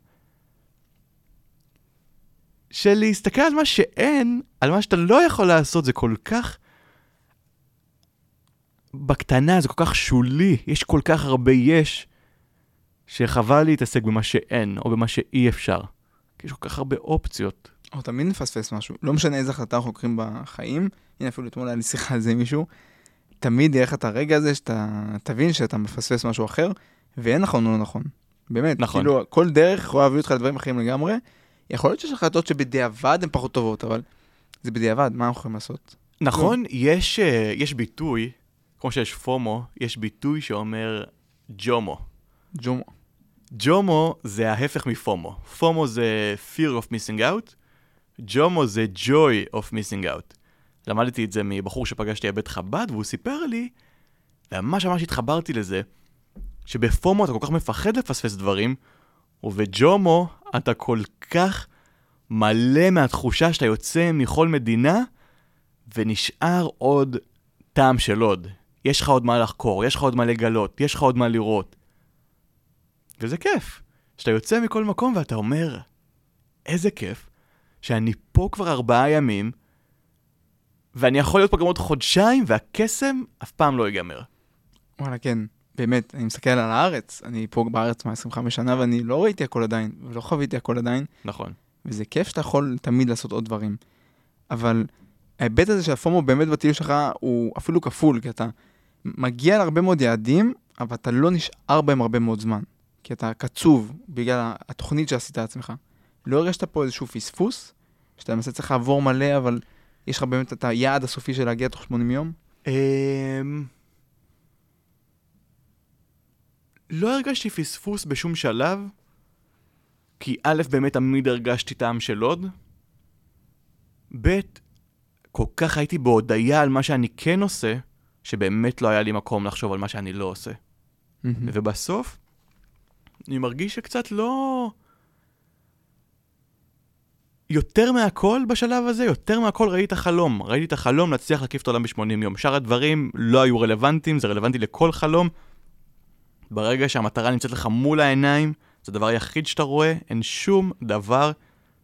של להסתכל על מה שאין, על מה שאתה לא יכול לעשות, זה כל כך... בקטנה, זה כל כך שולי, יש כל כך הרבה יש, שחבל להתעסק במה שאין, או במה שאי אפשר. כי יש כל כך הרבה אופציות. או תמיד נפספס משהו. לא משנה איזה החלטה אנחנו לוקחים בחיים, הנה אפילו אתמול היה לי שיחה על זה מישהו, תמיד יהיה לך את הרגע הזה שאתה תבין שאתה מפספס משהו אחר, ואין נכון או לא נכון. באמת, נכון. כאילו, כל דרך יכולה להביא אותך לדברים אחרים לגמרי. יכול להיות שיש החלטות שבדיעבד הן פחות טובות, אבל זה בדיעבד, מה אנחנו יכולים לעשות? נכון, יש, יש ביטוי, כמו שיש פומו, יש ביטוי שאומר ג'ומו. ג'ומו. ג'ומו זה ההפך מפומו. פומו זה fear of missing out, ג'ומו זה joy of missing out. למדתי את זה מבחור שפגשתי בבית חב"ד, והוא סיפר לי, וממש ממש התחברתי לזה, שבפומו אתה כל כך מפחד לפספס דברים, ובג'ומו אתה כל כך מלא מהתחושה שאתה יוצא מכל מדינה, ונשאר עוד טעם של עוד. יש לך עוד מה לחקור, יש לך עוד מה לגלות, יש לך עוד מה לראות. וזה כיף. שאתה יוצא מכל מקום ואתה אומר, איזה כיף, שאני פה כבר ארבעה ימים, ואני יכול להיות פה גם עוד חודשיים, והקסם אף פעם לא ייגמר. וואלה, כן. באמת, אני מסתכל על הארץ, אני פה בארץ מה-עשרים וחמש שנה, ואני לא ראיתי הכל עדיין, ולא חוויתי הכל עדיין. נכון. וזה כיף שאתה יכול תמיד לעשות עוד דברים. אבל ההיבט הזה של הפומו באמת בטיול שלך, הוא אפילו כפול, כי אתה מגיע להרבה מאוד יעדים, אבל אתה לא נשאר בהם הרבה מאוד זמן. כי אתה קצוב בגלל התוכנית שעשית לעצמך. לא הרגשת פה איזשהו פספוס, שאתה למעשה צריך לעבור מלא, אבל יש לך באמת את היעד הסופי של להגיע תוך שמונים יום? לא הרגשתי פספוס בשום שלב, כי א' באמת תמיד הרגשתי טעם של עוד, ב', כל כך הייתי בהודעה על מה שאני כן עושה, שבאמת לא היה לי מקום לחשוב על מה שאני לא עושה. Mm-hmm. ובסוף, אני מרגיש שקצת לא... יותר מהכל בשלב הזה, יותר מהכל ראיתי את החלום. ראיתי את החלום להצליח להקיף את העולם ב-שמונים יום. שאר הדברים לא היו רלוונטיים, זה רלוונטי לכל חלום. ברגע שהמטרה נמצאת לך מול העיניים, זה הדבר היחיד שאתה רואה, אין שום דבר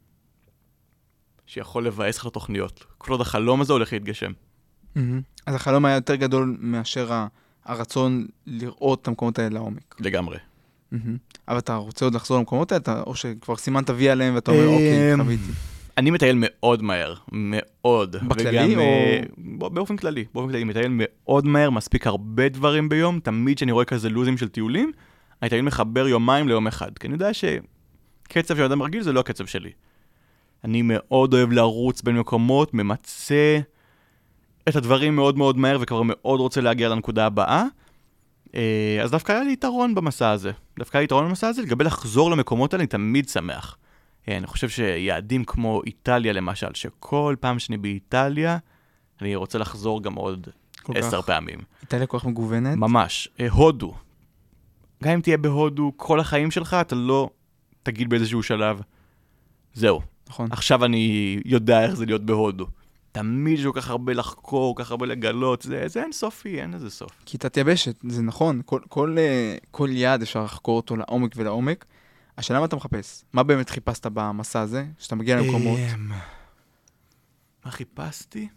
שיכול לבאס לך לתוכניות. כל עוד החלום הזה הולך להתגשם. Mm-hmm. אז החלום היה יותר גדול מאשר ה- הרצון לראות את המקומות האלה לעומק. לגמרי. Mm-hmm. אבל אתה רוצה עוד לחזור למקומות האלה, אתה, או שכבר סימנת וי עליהם ואתה אומר, אוקיי, חוויתי. אני מטייל מאוד מהר, מאוד. בכללי וגם, או... באופן כללי, באופן כללי, מטייל מאוד מהר, מספיק הרבה דברים ביום, תמיד שאני רואה כזה לוזים של טיולים, אני תמיד מחבר יומיים ליום אחד, כי אני יודע שקצב של אדם רגיל זה לא הקצב שלי. אני מאוד אוהב לרוץ בין מקומות, ממצא את הדברים מאוד מאוד מהר, וכבר מאוד רוצה להגיע לנקודה הבאה, אז דווקא היה לי יתרון במסע הזה. דווקא היה לי יתרון במסע הזה, לגבי לחזור למקומות האלה, אני תמיד שמח. אני חושב שיעדים כמו איטליה למשל, שכל פעם שאני באיטליה, אני רוצה לחזור גם עוד עשר פעמים. איטליה כל כך מגוונת? ממש. הודו. גם אם תהיה בהודו, כל החיים שלך, אתה לא תגיד באיזשהו שלב, זהו. נכון. עכשיו אני יודע איך זה להיות בהודו. תמיד יש כל כך הרבה לחקור, כל כך הרבה לגלות, זה, זה אין סופי, אין איזה סוף. כיתת יבשת, זה נכון. כל, כל, כל יעד אפשר לחקור אותו לעומק ולעומק. השאלה מה אתה מחפש? מה באמת חיפשת במסע הזה? שאתה מגיע למקומות? מה חיפשתי?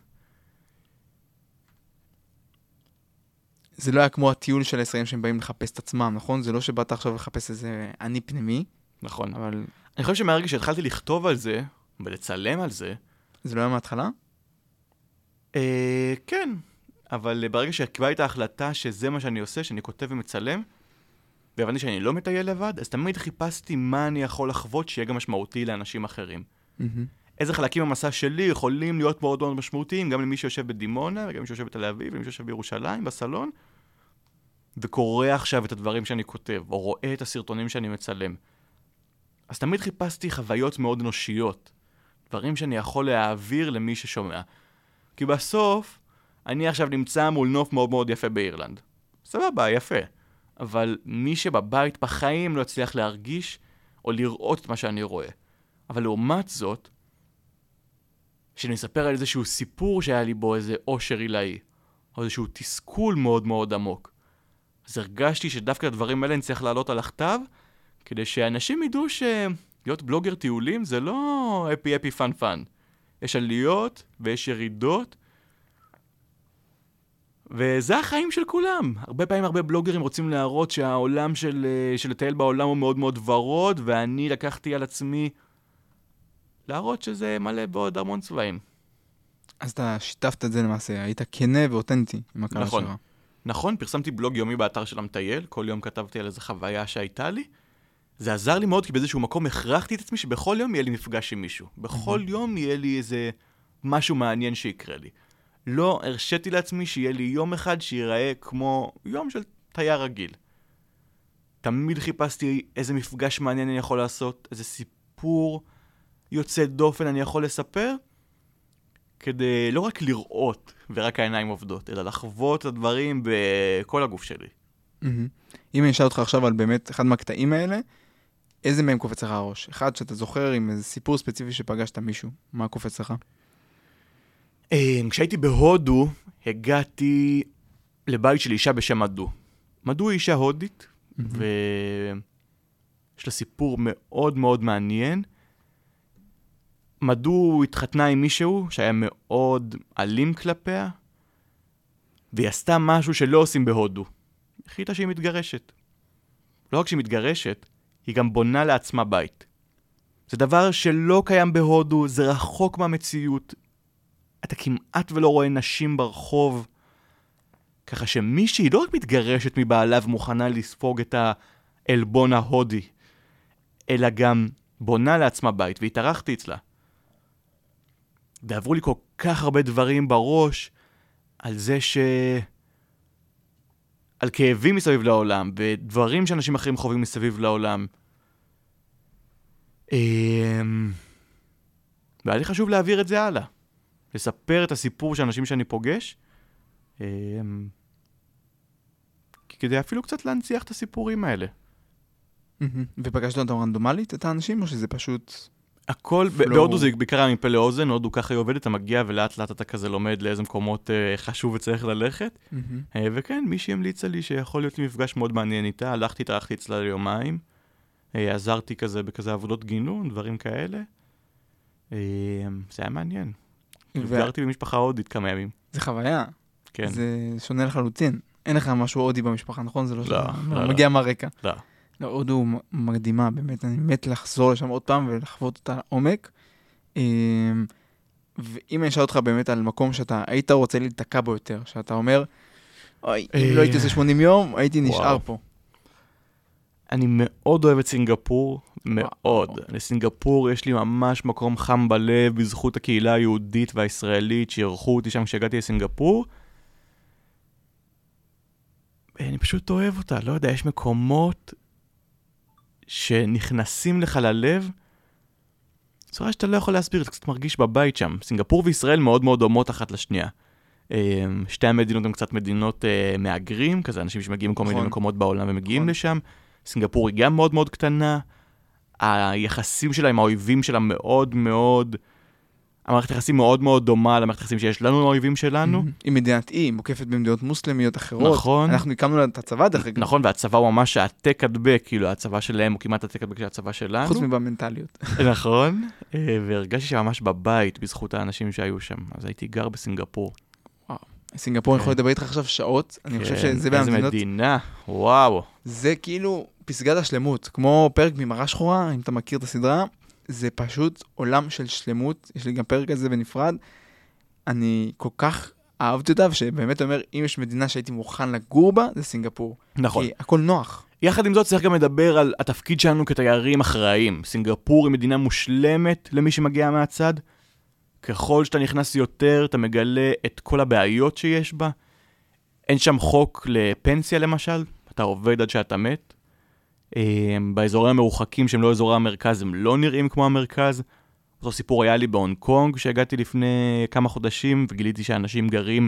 זה לא היה כמו הטיול של הישראלים שהם באים לחפש את עצמם, נכון? זה לא שבאת עכשיו לחפש איזה אני פנימי. נכון. אבל... אני חושב שמהרגע שהתחלתי לכתוב על זה, ולצלם על זה... זה לא היה מההתחלה? אה, כן. אבל ברגע שהקבעה את ההחלטה שזה מה שאני עושה, שאני כותב ומצלם, והבנתי שאני לא מטייל לבד, אז תמיד חיפשתי מה אני יכול לחוות שיהיה גם משמעותי לאנשים אחרים. Mm-hmm. איזה חלקים במסע שלי יכולים להיות מאוד מאוד משמעותיים, גם למי שיושב בדימונה, וגם למי שיושב בתל אביב, ולמי שיושב בירושלים, בסלון, וקורא עכשיו את הדברים שאני כותב, או רואה את הסרטונים שאני מצלם. אז תמיד חיפשתי חוויות מאוד אנושיות, דברים שאני יכול להעביר למי ששומע. כי בסוף, אני עכשיו נמצא מול נוף מאוד מאוד יפה באירלנד. סבבה, יפה. אבל מי שבבית בחיים לא הצליח להרגיש או לראות את מה שאני רואה. אבל לעומת זאת, שאני אספר על איזשהו סיפור שהיה לי בו איזה אושר עילאי, או איזשהו תסכול מאוד מאוד עמוק. אז הרגשתי שדווקא הדברים האלה אני צריך לעלות על הכתב, כדי שאנשים ידעו שלהיות בלוגר טיולים זה לא אפי אפי פן פן. יש עליות ויש ירידות, וזה החיים של כולם. הרבה פעמים הרבה בלוגרים רוצים להראות שהעולם של, של לטייל בעולם הוא מאוד מאוד ורוד, ואני לקחתי על עצמי להראות שזה מלא בעוד המון צבעים. אז אתה שיתפת את זה למעשה, היית כנה ואותנטי עם הקהל נכון. שלך. נכון, פרסמתי בלוג יומי באתר של המטייל, כל יום כתבתי על איזו חוויה שהייתה לי. זה עזר לי מאוד, כי באיזשהו מקום הכרחתי את עצמי שבכל יום יהיה לי מפגש עם מישהו. בכל יום יהיה לי איזה משהו מעניין שיקרה לי. לא הרשיתי לעצמי שיהיה לי יום אחד שיראה כמו יום של תייר רגיל. תמיד חיפשתי איזה מפגש מעניין אני יכול לעשות, איזה סיפור יוצא דופן אני יכול לספר, כדי לא רק לראות ורק העיניים עובדות, אלא לחוות את הדברים בכל הגוף שלי. אם אני אשאל אותך עכשיו על באמת אחד מהקטעים האלה, איזה מהם קופץ לך הראש? אחד שאתה זוכר עם איזה סיפור ספציפי שפגשת מישהו, מה קופץ לך? כשהייתי בהודו, הגעתי לבית של אישה בשם מדו. מדו היא אישה הודית, ויש לה סיפור מאוד מאוד מעניין. מדו התחתנה עם מישהו שהיה מאוד אלים כלפיה, והיא עשתה משהו שלא עושים בהודו. החליטה שהיא מתגרשת. לא רק שהיא מתגרשת, היא גם בונה לעצמה בית. זה דבר שלא קיים בהודו, זה רחוק מהמציאות. אתה כמעט ולא רואה נשים ברחוב, ככה שמישהי לא רק מתגרשת מבעלה ומוכנה לספוג את האלבון ההודי, אלא גם בונה לעצמה בית, והתארחתי אצלה. ועברו לי כל כך הרבה דברים בראש, על זה ש... על כאבים מסביב לעולם, ודברים שאנשים אחרים חווים מסביב לעולם. והיה לי חשוב להעביר את זה הלאה. לספר את הסיפור של אנשים שאני פוגש, כדי אפילו קצת להנציח את הסיפורים האלה. ופגשת אותם רנדומלית, את האנשים, או שזה פשוט... הכל, בהודו זה בעיקר מפה לאוזן, הודו ככה היא עובדת, אתה מגיע ולאט לאט אתה כזה לומד לאיזה מקומות חשוב וצריך ללכת. וכן, מישהי המליצה לי שיכול להיות לי מפגש מאוד מעניין איתה, הלכתי, התארחתי אצלה ליומיים, עזרתי כזה בכזה עבודות גינון, דברים כאלה. זה היה מעניין. גרתי במשפחה הודית כמה ימים. זה חוויה. כן. זה שונה לחלוטין. אין לך משהו הודי במשפחה, נכון? זה לא לא. מגיע מהרקע. לא. לא, הודו מקדימה, באמת, אני מת לחזור לשם עוד פעם ולחוות אותה לעומק. ואם אני אשאל אותך באמת על מקום שאתה היית רוצה להתקע בו יותר, שאתה אומר, אוי, אם לא הייתי עושה שמונים יום, הייתי נשאר פה. אני מאוד אוהב את סינגפור, מאוד. לסינגפור יש לי ממש מקום חם בלב, בזכות הקהילה היהודית והישראלית שערכו אותי שם כשהגעתי לסינגפור. אני פשוט אוהב אותה, לא יודע, יש מקומות שנכנסים לך ללב, צורה שאתה לא יכול להסביר, אתה קצת מרגיש בבית שם. סינגפור וישראל מאוד מאוד דומות אחת לשנייה. שתי המדינות הן קצת מדינות מאגרים, כזה אנשים שמגיעים מכל מיני מקומות בעולם ומגיעים לשם. סינגפור היא גם מאוד מאוד קטנה, היחסים שלה עם האויבים שלה מאוד מאוד, המערכת יחסים מאוד מאוד דומה למערכת יחסים שיש לנו עם האויבים שלנו. היא מדינת אי, מוקפת במדינות מוסלמיות אחרות. נכון. אנחנו הקמנו לה את הצבא דרך אגב. נכון, והצבא הוא ממש העתק הדבק, כאילו הצבא שלהם הוא כמעט העתק הדבק של הצבא שלנו. חוץ מבמנטליות. נכון, והרגשתי שממש בבית בזכות האנשים שהיו שם, אז הייתי גר בסינגפור. וואו, סינגפור יכול לדבר איתך עכשיו שעות, אני חושב שזה איזה מדינה, וואו. זה כאילו פסגת השלמות, כמו פרק ממראה שחורה, אם אתה מכיר את הסדרה, זה פשוט עולם של שלמות, יש לי גם פרק הזה בנפרד, אני כל כך אהבתי אותה, שבאמת אומר, אם יש מדינה שהייתי מוכן לגור בה, זה סינגפור. נכון. כי הכל נוח. יחד עם זאת צריך גם לדבר על התפקיד שלנו כתיירים אחראיים. סינגפור היא מדינה מושלמת למי שמגיע מהצד. ככל שאתה נכנס יותר, אתה מגלה את כל הבעיות שיש בה. אין שם חוק לפנסיה למשל, אתה עובד עד שאתה מת. באזורים המרוחקים שהם לא אזורי המרכז, הם לא נראים כמו המרכז. אותו סיפור היה לי בהונג קונג, שהגעתי לפני כמה חודשים, וגיליתי שאנשים גרים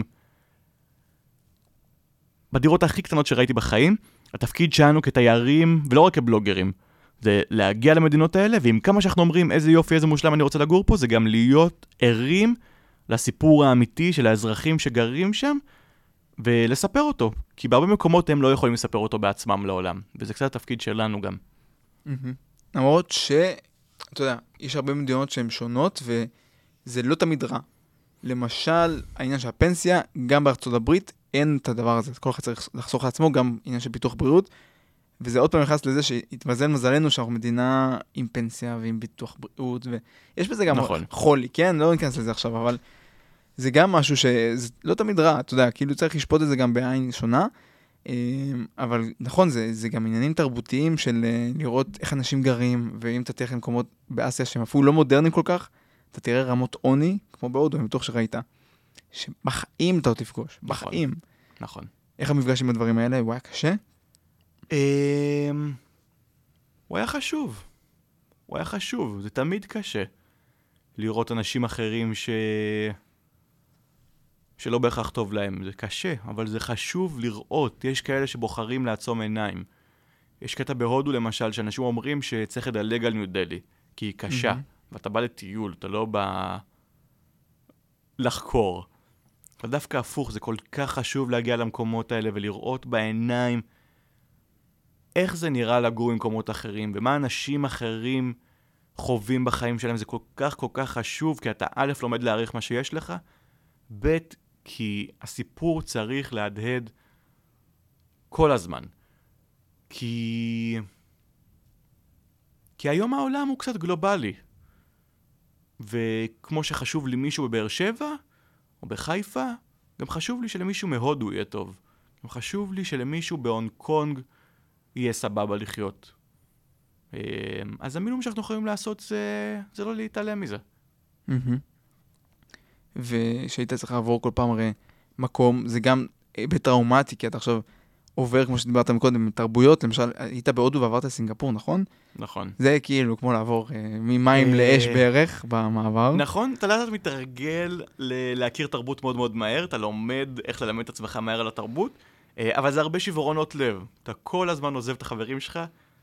בדירות הכי קטנות שראיתי בחיים. התפקיד שלנו כתיירים, ולא רק כבלוגרים, זה להגיע למדינות האלה, ועם כמה שאנחנו אומרים איזה יופי, איזה מושלם אני רוצה לגור פה, זה גם להיות ערים לסיפור האמיתי של האזרחים שגרים שם, ולספר אותו. כי בהרבה מקומות הם לא יכולים לספר אותו בעצמם לעולם. וזה קצת התפקיד שלנו גם. למרות ש, אתה יודע, יש הרבה מדינות שהן שונות, וזה לא תמיד רע. למשל, העניין של הפנסיה, גם בארצות הברית, אין את הדבר הזה. כל אחד צריך לחסוך לעצמו, גם עניין של ביטוח בריאות. וזה עוד פעם נכנס לזה שהתמזל מזלנו שאנחנו מדינה עם פנסיה ועם ביטוח בריאות, ויש בזה גם נכון. חולי, כן? לא ניכנס לזה עכשיו, אבל זה גם משהו שזה לא תמיד רע, אתה יודע, כאילו צריך לשפוט את זה גם בעין שונה, אבל נכון, זה, זה גם עניינים תרבותיים של לראות איך אנשים גרים, ואם אתה תלך למקומות באסיה שהם אפילו לא מודרניים כל כך, אתה תראה רמות עוני, כמו בהודו, אני בטוח שראית, שבחיים אתה עוד תפגוש, בחיים. נכון. איך המפגש עם הדברים האלה? הוא היה קשה? הוא היה חשוב. הוא היה חשוב. זה תמיד קשה. לראות אנשים אחרים ש... שלא בהכרח טוב להם. זה קשה, אבל זה חשוב לראות. יש כאלה שבוחרים לעצום עיניים. יש קטע בהודו למשל, שאנשים אומרים שצריך לדלג על ניו דלי, כי היא קשה. Mm-hmm. ואתה בא לטיול, אתה לא בא לחקור. אבל דווקא הפוך, זה כל כך חשוב להגיע למקומות האלה ולראות בעיניים איך זה נראה לגור במקומות אחרים, ומה אנשים אחרים חווים בחיים שלהם. זה כל כך כל כך חשוב, כי אתה א' לומד להעריך מה שיש לך, ב' כי הסיפור צריך להדהד כל הזמן. כי... כי היום העולם הוא קצת גלובלי. וכמו שחשוב לי מישהו בבאר שבע, או בחיפה, גם חשוב לי שלמישהו מהודו יהיה טוב. גם חשוב לי שלמישהו בהונג קונג יהיה סבבה לחיות. אז המינימום שאנחנו יכולים לעשות זה, זה לא להתעלם מזה. ושהיית צריך לעבור כל פעם הרי מקום, זה גם בטראומטי, כי אתה עכשיו עובר, כמו שדיברת מקודם, תרבויות, למשל, היית בהודו ועברת לסינגפור, נכון? נכון. זה כאילו כמו לעבור אה, ממים לאש בערך במעבר. נכון, אתה לאט מתרגל ל- להכיר תרבות מאוד מאוד מהר, אתה לומד איך ללמד את עצמך מהר על התרבות, אה, אבל זה הרבה שברונות לב. אתה כל הזמן עוזב את החברים שלך,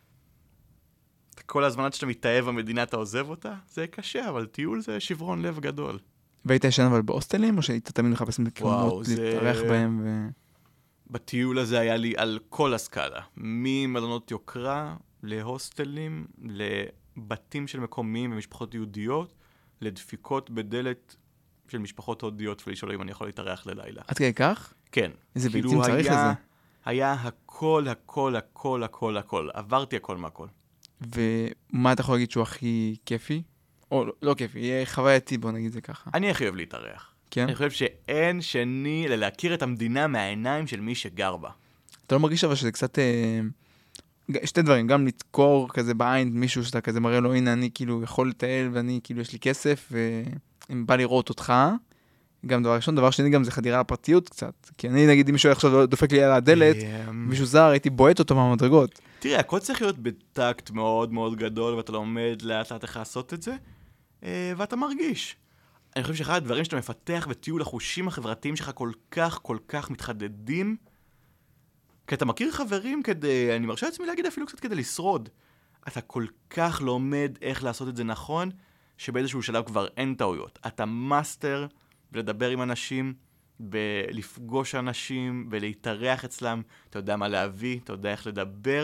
אתה כל הזמן עד שאתה מתאהב במדינה אתה עוזב אותה, זה קשה, אבל טיול זה שברון לב גדול. והיית ישן אבל בהוסטלים, או שהיית תמיד מחפש מקומות זה- להתארח בהם? ו... בטיול הזה היה לי על כל הסקאלה, ממלונות יוקרה, להוסטלים, לבתים של מקומיים ומשפחות יהודיות, לדפיקות בדלת של משפחות הודיות ולשאול אם אני יכול להתארח ללילה. עד כדי כך? כן. איזה כאילו ביצים צריך היה- לזה. היה הכל, הכל, הכל, הכל, הכל. עברתי הכל מהכל. ומה אתה יכול להגיד שהוא הכי כיפי? או לא, לא כיפי, יהיה חווייתי, בוא נגיד זה ככה. אני הכי אוהב להתארח. כן? אני חושב שאין שני ללהכיר את המדינה מהעיניים של מי שגר בה. אתה לא מרגיש אבל שזה קצת... אה, שתי דברים, גם לתקור כזה בעין מישהו שאתה כזה מראה לו, הנה אני כאילו יכול לטייל ואני כאילו יש לי כסף ואם בא לראות אותך, גם דבר ראשון, דבר שני גם זה חדירה לפרטיות קצת, כי אני נגיד אם מישהו עכשיו דופק לי על הדלת, מישהו זר, הייתי בועט אותו מהמדרגות. תראה, הכל צריך להיות בטקט מאוד מאוד גדול, ואתה לומד לאט לאט איך לעשות את זה, ואתה מרגיש. אני חושב שאחד הדברים שאתה מפתח בטיול החושים החברתיים שלך כל כך כל כך מתחדדים, כי אתה מכיר חברים כדי, אני מרשה לעצמי להגיד אפילו קצת כדי לשרוד. אתה כל כך לומד איך לעשות את זה נכון, שבאיזשהו שלב כבר אין טעויות. אתה מאסטר בלדבר עם אנשים, בלפגוש אנשים, בלהתארח אצלם, אתה יודע מה להביא, אתה יודע איך לדבר.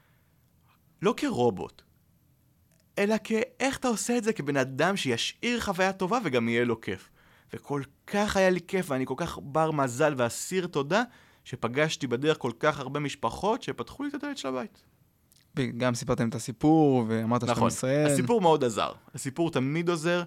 לא כרובוט, אלא כאיך אתה עושה את זה כבן אדם שישאיר חוויה טובה וגם יהיה לו כיף. וכל כך היה לי כיף, ואני כל כך בר מזל ואסיר תודה, שפגשתי בדרך כל כך הרבה משפחות שפתחו לי את הדלת של הבית. וגם סיפרתם את הסיפור, ואמרת שאתה נכון, מישראל. הסיפור מאוד עזר. הסיפור תמיד עוזר.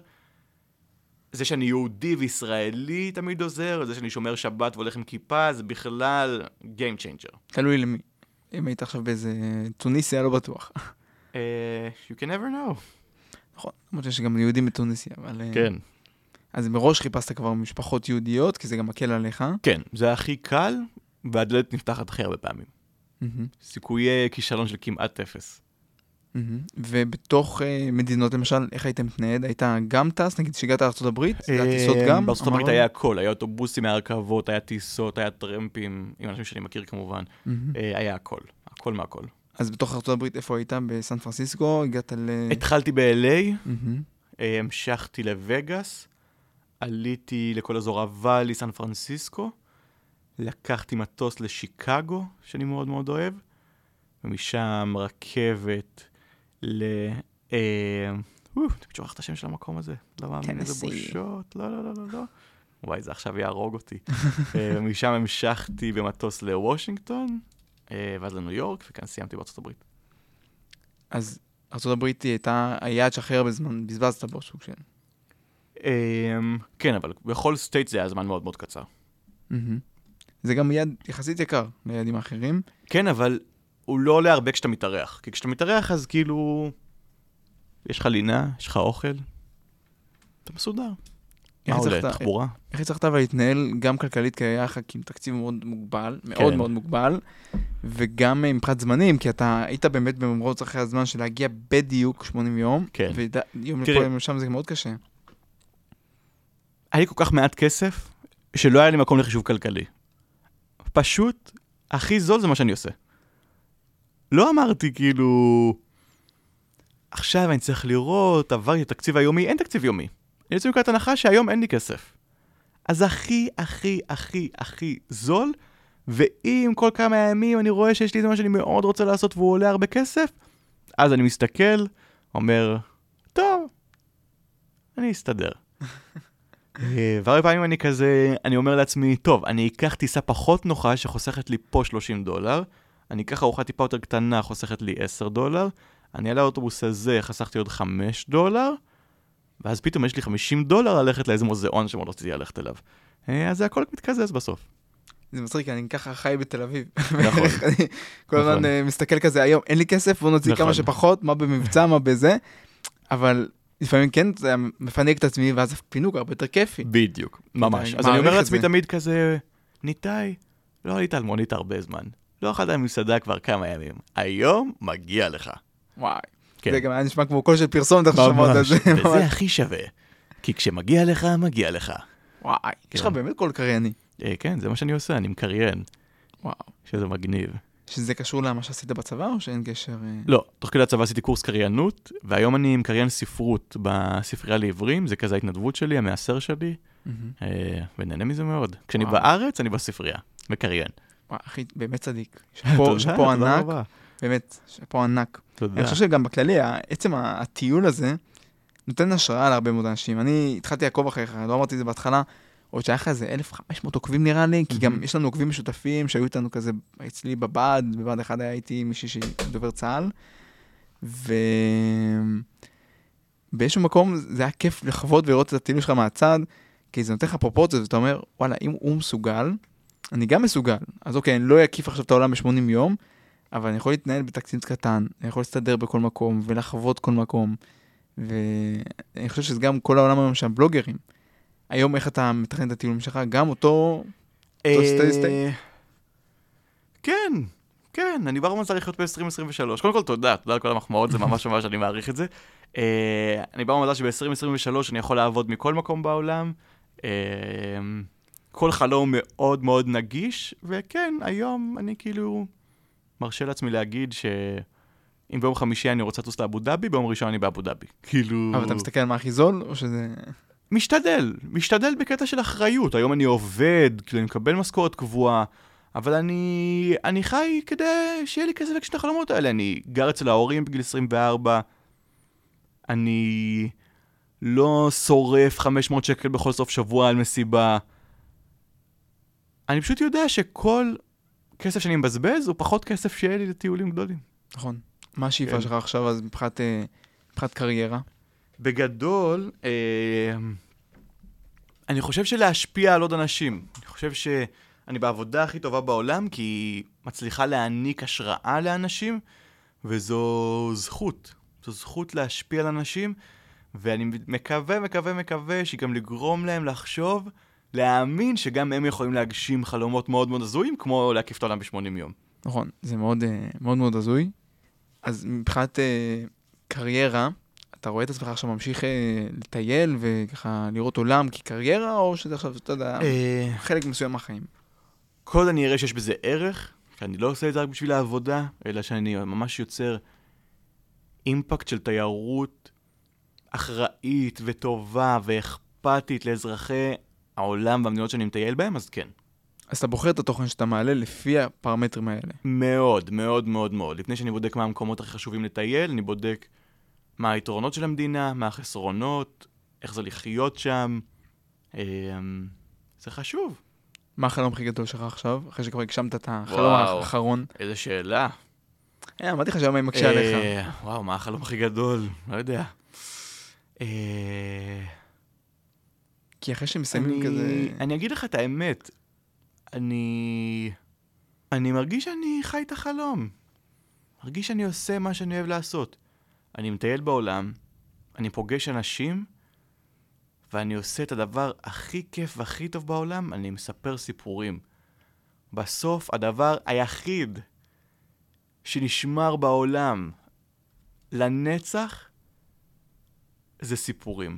זה שאני יהודי וישראלי תמיד עוזר, זה שאני שומר שבת והולך עם כיפה, זה בכלל game changer. תלוי למי. אם היית עכשיו באיזה טוניסיה, לא בטוח. Uh, you can never know. נכון, למרות שיש גם יהודים בתוניסיה, אבל... כן. אז מראש חיפשת כבר משפחות יהודיות, כי זה גם מקל עליך. כן, זה הכי קל, והדלת נפתחת הכי הרבה פעמים. סיכויי כישלון של כמעט אפס. ובתוך מדינות, למשל, איך היית מתנהד? היית גם טס? נגיד שהגעת לארצות הברית? זה הטיסות גם? בארצות הברית היה הכל, היה אוטובוסים, היה רכבות, היה טיסות, היה טרמפים, עם אנשים שאני מכיר כמובן. היה הכל, הכל מהכל. אז בתוך ארצות הברית, איפה היית? בסן פרנסיסקו? הגעת ל... התחלתי ב-אל איי, המשכתי לווגאס, עליתי לכל אזור הוואלי, סן פרנסיסקו, לקחתי מטוס לשיקגו, שאני מאוד מאוד אוהב, ומשם רכבת ל... אתה שוכח את השם של המקום הזה? לא מאמין, איזה בושות, לא, לא, לא, לא, לא. וואי, זה עכשיו יהרוג אותי. ומשם המשכתי במטוס לוושינגטון, ואז לניו יורק, וכאן סיימתי בארצות הברית. אז ארצות הברית הייתה היעד שאחר בזמן, בזבזת בו סוג של... כן, אבל בכל סטייט זה היה זמן מאוד מאוד קצר. זה גם יעד יחסית יקר ליעדים האחרים. כן, אבל הוא לא עולה הרבה כשאתה מתארח. כי כשאתה מתארח אז כאילו... יש לך לינה, יש לך אוכל. אתה מסודר. מה עולה? תחבורה? איך הצלחת אבל להתנהל גם כלכלית, כי היה לך עם תקציב מאוד מוגבל, מאוד מאוד מוגבל, וגם מבחינת זמנים, כי אתה היית באמת בממרות אחרי הזמן של להגיע בדיוק שמונים יום, ויום לפה יום לשם זה מאוד קשה. היה לי כל כך מעט כסף, שלא היה לי מקום לחישוב כלכלי. פשוט, הכי זול זה מה שאני עושה. לא אמרתי כאילו, עכשיו אני צריך לראות, עברתי את התקציב היומי, אין תקציב יומי. אני יוצא מכאן הנחה שהיום אין לי כסף. אז הכי, הכי, הכי, הכי זול, ואם כל כמה ימים אני רואה שיש לי איזה מה שאני מאוד רוצה לעשות והוא עולה הרבה כסף, אז אני מסתכל, אומר, טוב, אני אסתדר. והרבה פעמים אני כזה, אני אומר לעצמי, טוב, אני אקח טיסה פחות נוחה שחוסכת לי פה שלושים דולר, אני אקח ארוחה טיפה יותר קטנה, חוסכת לי עשרה דולר, אני על האוטובוס הזה חסכתי עוד חמישה דולר, ואז פתאום יש לי חמישים דולר ללכת לאיזה מוזיאון שמאוד רציתי ללכת אליו. אז זה הכל מתקזז בסוף. זה מצחיק, אני ככה חי בתל אביב. נכון. כל הזמן מסתכל כזה, היום אין לי כסף, בוא נוציא כמה שפחות, מה במבצע, מה בזה, אבל לפעמים כן, זה מפנק את עצמי, ואז פינוק הרבה יותר כיפי. בדיוק, ממש. אז אני אומר לעצמי תמיד כזה, ניתאי, לא עלית על מונית הרבה זמן. לא אכלת במסעדה כבר כמה ימים. היום מגיע לך. וואי. כן. זה גם היה נשמע כמו קול של פרסומת, איך ששמעת את זה. וזה הכי שווה. כי כשמגיע לך, מגיע לך. וואי, יש לך באמת קול קרייני. אה, כן, זה מה שאני עושה, אני מקריין. וואו. שזה מגניב. שזה קשור למה שעשית בצבא, או שאין קשר? לא, תוך כדי הצבא עשיתי קורס קריינות, והיום אני מקריין ספרות בספרייה לעברים, זה כזה ההתנדבות שלי, המאסר שלי, ונהנה מזה מאוד. כשאני בארץ, אני בספרייה, מקריין. וואי, אחי, באמת צדיק. שפה ענק, באמת, שפה ענק. תודה. אני חושב שגם בכללי, עצם הטיול הזה, נותן השראה להרבה מאוד אנשים. אני התחלתי לעקוב אחריך, לא אמרתי את זה בהתחלה, עוד שהיה לך איזה אלף וחמש מאות עוקבים נראה לי, כי גם יש לנו עוקבים משותפים שהיו איתנו כזה אצלי בבד, בבד אחד היה איתי מישהי שדובר צה"ל, ובאיזשהו מקום זה היה כיף לחוות ולראות את הטיול שלך מהצד, כי זה נותן לך פרופורציות, ואתה אומר, וואלה, אם הוא מסוגל, אני גם מסוגל. אז אוקיי, אני לא אקיף עכשיו את העולם ב-שמונים יום, אבל אני יכול להתנהל בתקציב קטן, אני יכול להסתדר בכל מקום, ולחוות כל מקום, ואני חושב שזה גם כל העולם היום שם, בלוגרים. היום איך אתה מתכנן את הטיולים שלך? גם אותו... אותו סטי סטי? כן, כן, אני כבר רוצה לחיות ב-עשרים עשרים ושלוש. קודם כל, תודה, תודה על כל המחמאות, זה ממש ממש, אני מעריך את זה. אני כבר מודה שב-עשרים עשרים ושלוש אני יכול לעבוד מכל מקום בעולם. כל חלום מאוד מאוד נגיש, וכן, היום אני כאילו מרשה לעצמי להגיד שאם ביום חמישי אני רוצה לטוס לאבו דאבי, ביום ראשון אני באבו דאבי. כאילו... אבל אתה מסתכל על מה הכי זול, או שזה... משתדל, משתדל בקטע של אחריות. היום אני עובד, כאילו אני מקבל משכורת קבועה, אבל אני, אני חי כדי שיהיה לי כזה וקשת החלומות האלה. אני גר אצל ההורים בגיל עשרים וארבע, אני לא שורף חמש מאות שקל בכל סוף שבוע על מסיבה. אני פשוט יודע שכל כסף שאני מבזבז הוא פחות כסף שיהיה לי לטיולים גדולים. נכון. מה השאיפה שלך עכשיו אז מבחינת, מבחינת קריירה? בגדול, אה, אני חושב שלהשפיע על עוד אנשים. אני חושב שאני בעבודה הכי טובה בעולם, כי היא מצליחה להעניק השראה לאנשים, וזו זכות. זו זכות להשפיע על אנשים, ואני מקווה, מקווה, מקווה שגם לגרום להם לחשוב, להאמין שגם הם יכולים להגשים חלומות מאוד מאוד הזויים, כמו להקיף את העולם ב-שמונים יום. נכון, זה מאוד מאוד מאוד הזוי. אז מבחינת אה, קריירה, אתה רואה את עצמך עכשיו ממשיך אה, לטייל וככה לראות עולם כקריירה, או שזה עכשיו, אתה יודע, אה... חלק מסוים מהחיים? כל אני אראה שיש בזה ערך, כי אני לא עושה את זה רק בשביל העבודה, אלא שאני ממש יוצר אימפקט של תיירות אחראית וטובה ואכפתית לאזרחי העולם והמדינות שאני מטייל בהם, אז כן. אז אתה בוחר את התוכן שאתה מעלה לפי הפרמטרים האלה? מאוד, מאוד, מאוד, מאוד. לפני שאני בודק מה המקומות הכי חשובים לטייל, אני בודק מה היתרונות של המדינה, מה החסרונות, איך זה לחיות שם. זה חשוב. מה החלום הכי גדול שלך עכשיו? אחרי שכבר הגשמת את החלום האחרון. איזה שאלה. אמרתי לך שהיום אני מקשה עליך. וואו, מה החלום הכי גדול? לא יודע. כי אחרי שמסיימים כזה... אני אגיד לך את האמת. אני... אני מרגיש שאני חי את החלום. מרגיש שאני עושה מה שאני אוהב לעשות. אני מטייל בעולם, אני פוגש אנשים, ואני עושה את הדבר הכי כיף והכי טוב בעולם, אני מספר סיפורים. בסוף, הדבר היחיד שנשמר בעולם לנצח, זה סיפורים.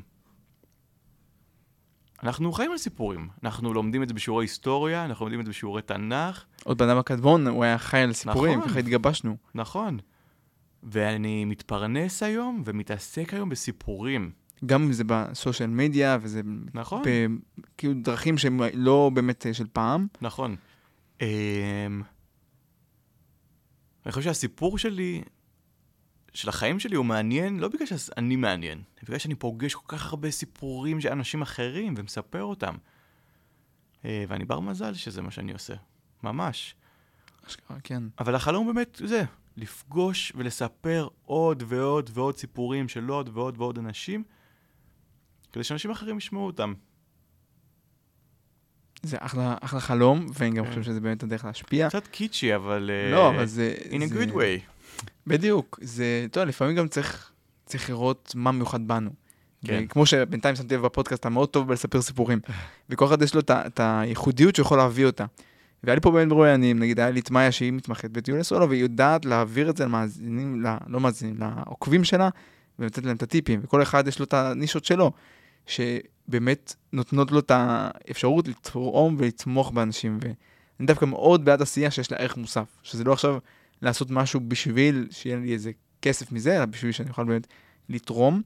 אנחנו חיים על סיפורים. אנחנו לומדים את זה בשיעורי היסטוריה, אנחנו לומדים את זה בשיעורי תנ"ך. עוד בן אדם הקדמון, הוא היה חי על סיפורים, ככה התגבשנו. נכון. ואני מתפרנס היום ומתעסק היום בסיפורים. גם אם זה בסושיאל מדיה, וזה... נכון. כאילו דרכים שהם לא באמת של פעם. נכון. אני חושב שהסיפור שלי, של החיים שלי הוא מעניין, לא בגלל שאני מעניין, בגלל שאני פוגש כל כך הרבה סיפורים של אנשים אחרים ומספר אותם. ואני בר מזל שזה מה שאני עושה. ממש. אשכרה, כן. אבל החלום באמת זה, לפגוש ולספר עוד ועוד ועוד סיפורים של עוד ועוד ועוד אנשים, כדי שאנשים אחרים ישמעו אותם. זה אחלה, אחלה חלום, ואני גם חושב שזה באמת הדרך להשפיע. קצת קיצ'י, אבל... לא, אבל זה... in a good way. בדיוק. זה, אתה יודע, לפעמים גם צריך, צריך לראות מה מיוחד בנו. כן. כמו שבינתיים שמתי לב בפודקאסט, אתה מאוד טוב בלספר סיפורים. וכל אחד יש לו את הייחודיות שיכול להביא אותה. והיה לי פה באמת ברואיינים, נגיד, היה לי את מאיה שהיא מתמחת בטיולי סולו, והיא יודעת להעביר את זה למאזינים, לא מאזינים, לעוקבים שלה, ולתת להם את הטיפים, וכל אחד יש לו את הנישות שלו, שבאמת נותנות לו את האפשרות לתרום ולתמוך באנשים, ואני דווקא מאוד בעד עשייה שיש לה ערך מוסף, שזה לא עכשיו לעשות משהו בשביל שיהיה לי איזה כסף מזה, אלא בשביל שאני אוכל באמת לתרום.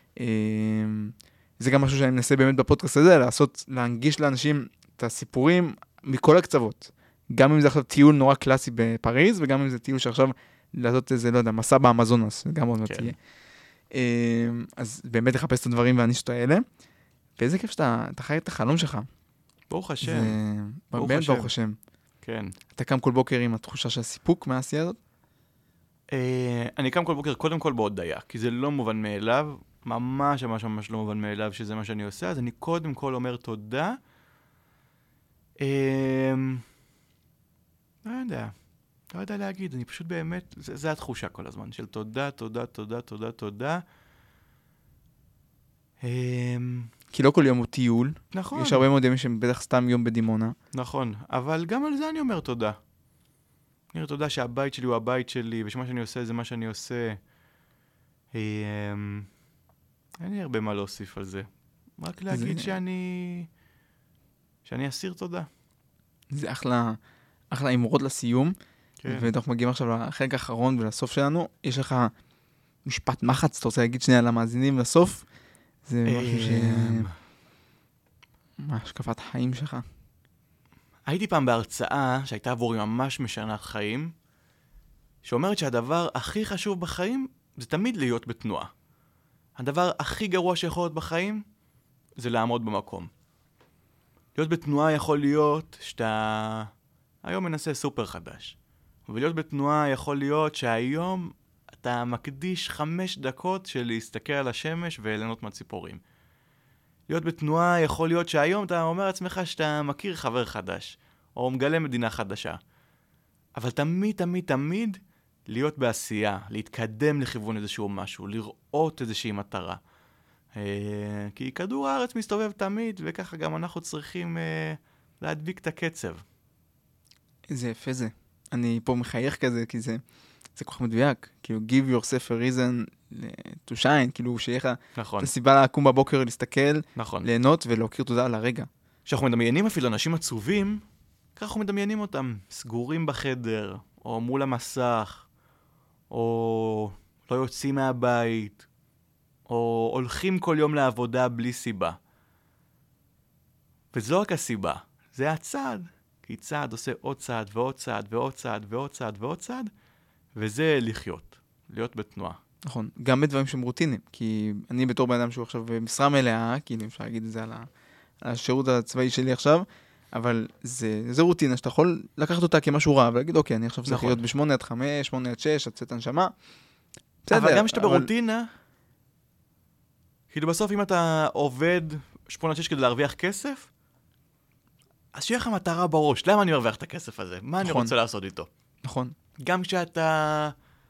זה גם משהו שאני מנסה באמת בפודקאסט הזה, לעשות, להנגיש לאנשים את הסיפורים מכל הקצוות. גם אם זה עכשיו טיול נורא קלאסי בפריז, וגם אם זה טיול שעכשיו לעשות איזה, לא יודע, מסע באמזונס, גם עוד מעט תהיה. אז באמת לחפש את הדברים והנישות האלה. ואיזה כיף שאתה חי את החלום שלך. ברוך השם. באמת ברוך השם. כן. אתה קם כל בוקר עם התחושה של הסיפוק מהעשייה הזאת? אני קם כל בוקר קודם כל בהודעה, כי זה לא מובן מאליו, ממש ממש ממש לא מובן מאליו שזה מה שאני עושה, אז אני קודם כל אומר תודה. לא יודע, לא יודע להגיד, אני פשוט באמת, זה התחושה כל הזמן, של תודה, תודה, תודה, תודה, תודה. כי לא כל יום הוא טיול. נכון. יש הרבה מאוד ימים שהם בטח סתם יום בדימונה. נכון, אבל גם על זה אני אומר תודה. אני אומר תודה שהבית שלי הוא הבית שלי, ושמה שאני עושה זה מה שאני עושה. אין לי הרבה מה להוסיף על זה. רק להגיד שאני... שאני אסיר תודה. זה אחלה, אחלה אמרות לסיום. כן. ואנחנו מגיעים עכשיו לחלק האחרון ולסוף שלנו. יש לך משפט מחץ, אתה רוצה להגיד שנייה למאזינים לסוף? זה משהו ש... מה השקפת החיים שלך? הייתי פעם בהרצאה שהייתה עבורי ממש משנת חיים, שאומרת שהדבר הכי חשוב בחיים זה תמיד להיות בתנועה. הדבר הכי גרוע שיכול להיות בחיים זה לעמוד במקום. להיות בתנועה יכול להיות שאתה היום מנסה סופר חדש. ולהיות בתנועה יכול להיות שהיום אתה מקדיש חמש דקות של להסתכל על השמש וליהנות מהציפורים. להיות בתנועה יכול להיות שהיום אתה אומר לעצמך שאתה מכיר חבר חדש, או מגלה מדינה חדשה. אבל תמיד, תמיד, תמיד להיות בעשייה, להתקדם לכיוון איזשהו משהו, לראות איזושהי מטרה. כי כדור הארץ מסתובב תמיד, וככה גם אנחנו צריכים להדביק את הקצב. איזה יפה זה. אני פה מחייך כזה, כי זה, זה כל כך מדויק. כאילו, give yourself a reason to shine, כאילו, שיהיה לך נכון. את הסיבה לקום בבוקר, להסתכל, נכון. ליהנות ולהוקיר תודה על הרגע. כשאנחנו מדמיינים אפילו אנשים עצובים, ככה אנחנו מדמיינים אותם, סגורים בחדר, או מול המסך, או לא יוצאים מהבית, או הולכים כל יום לעבודה בלי סיבה. וזו רק הסיבה, זה הצעד. כי צעד עושה עוד צעד ועוד צעד ועוד צעד ועוד צעד ועוד צעד, וזה לחיות, להיות בתנועה. נכון, גם בדברים שהם רוטינים, כי אני בתור בן אדם שהוא עכשיו במשרה מלאה, כאילו אפשר להגיד את זה על, ה, על השירות הצבאי שלי עכשיו, אבל זה, זה רוטינה שאתה יכול לקחת אותה כמשהו רע, ולהגיד, אוקיי, אני עכשיו צריך נכון. להיות בשמונה עד חמש, שמונה עד שש, עד צאת הנשמה. בסדר, אבל גם שאתה אבל... ברוטינה, כאילו בסוף אם אתה עובד שמונה עד שש כדי להרוויח כסף, אז שיהיה לך מטרה בראש, למה אני מרוויח את הכסף הזה? מה נכון. אני רוצה לעשות איתו? נכון. גם כשאתה...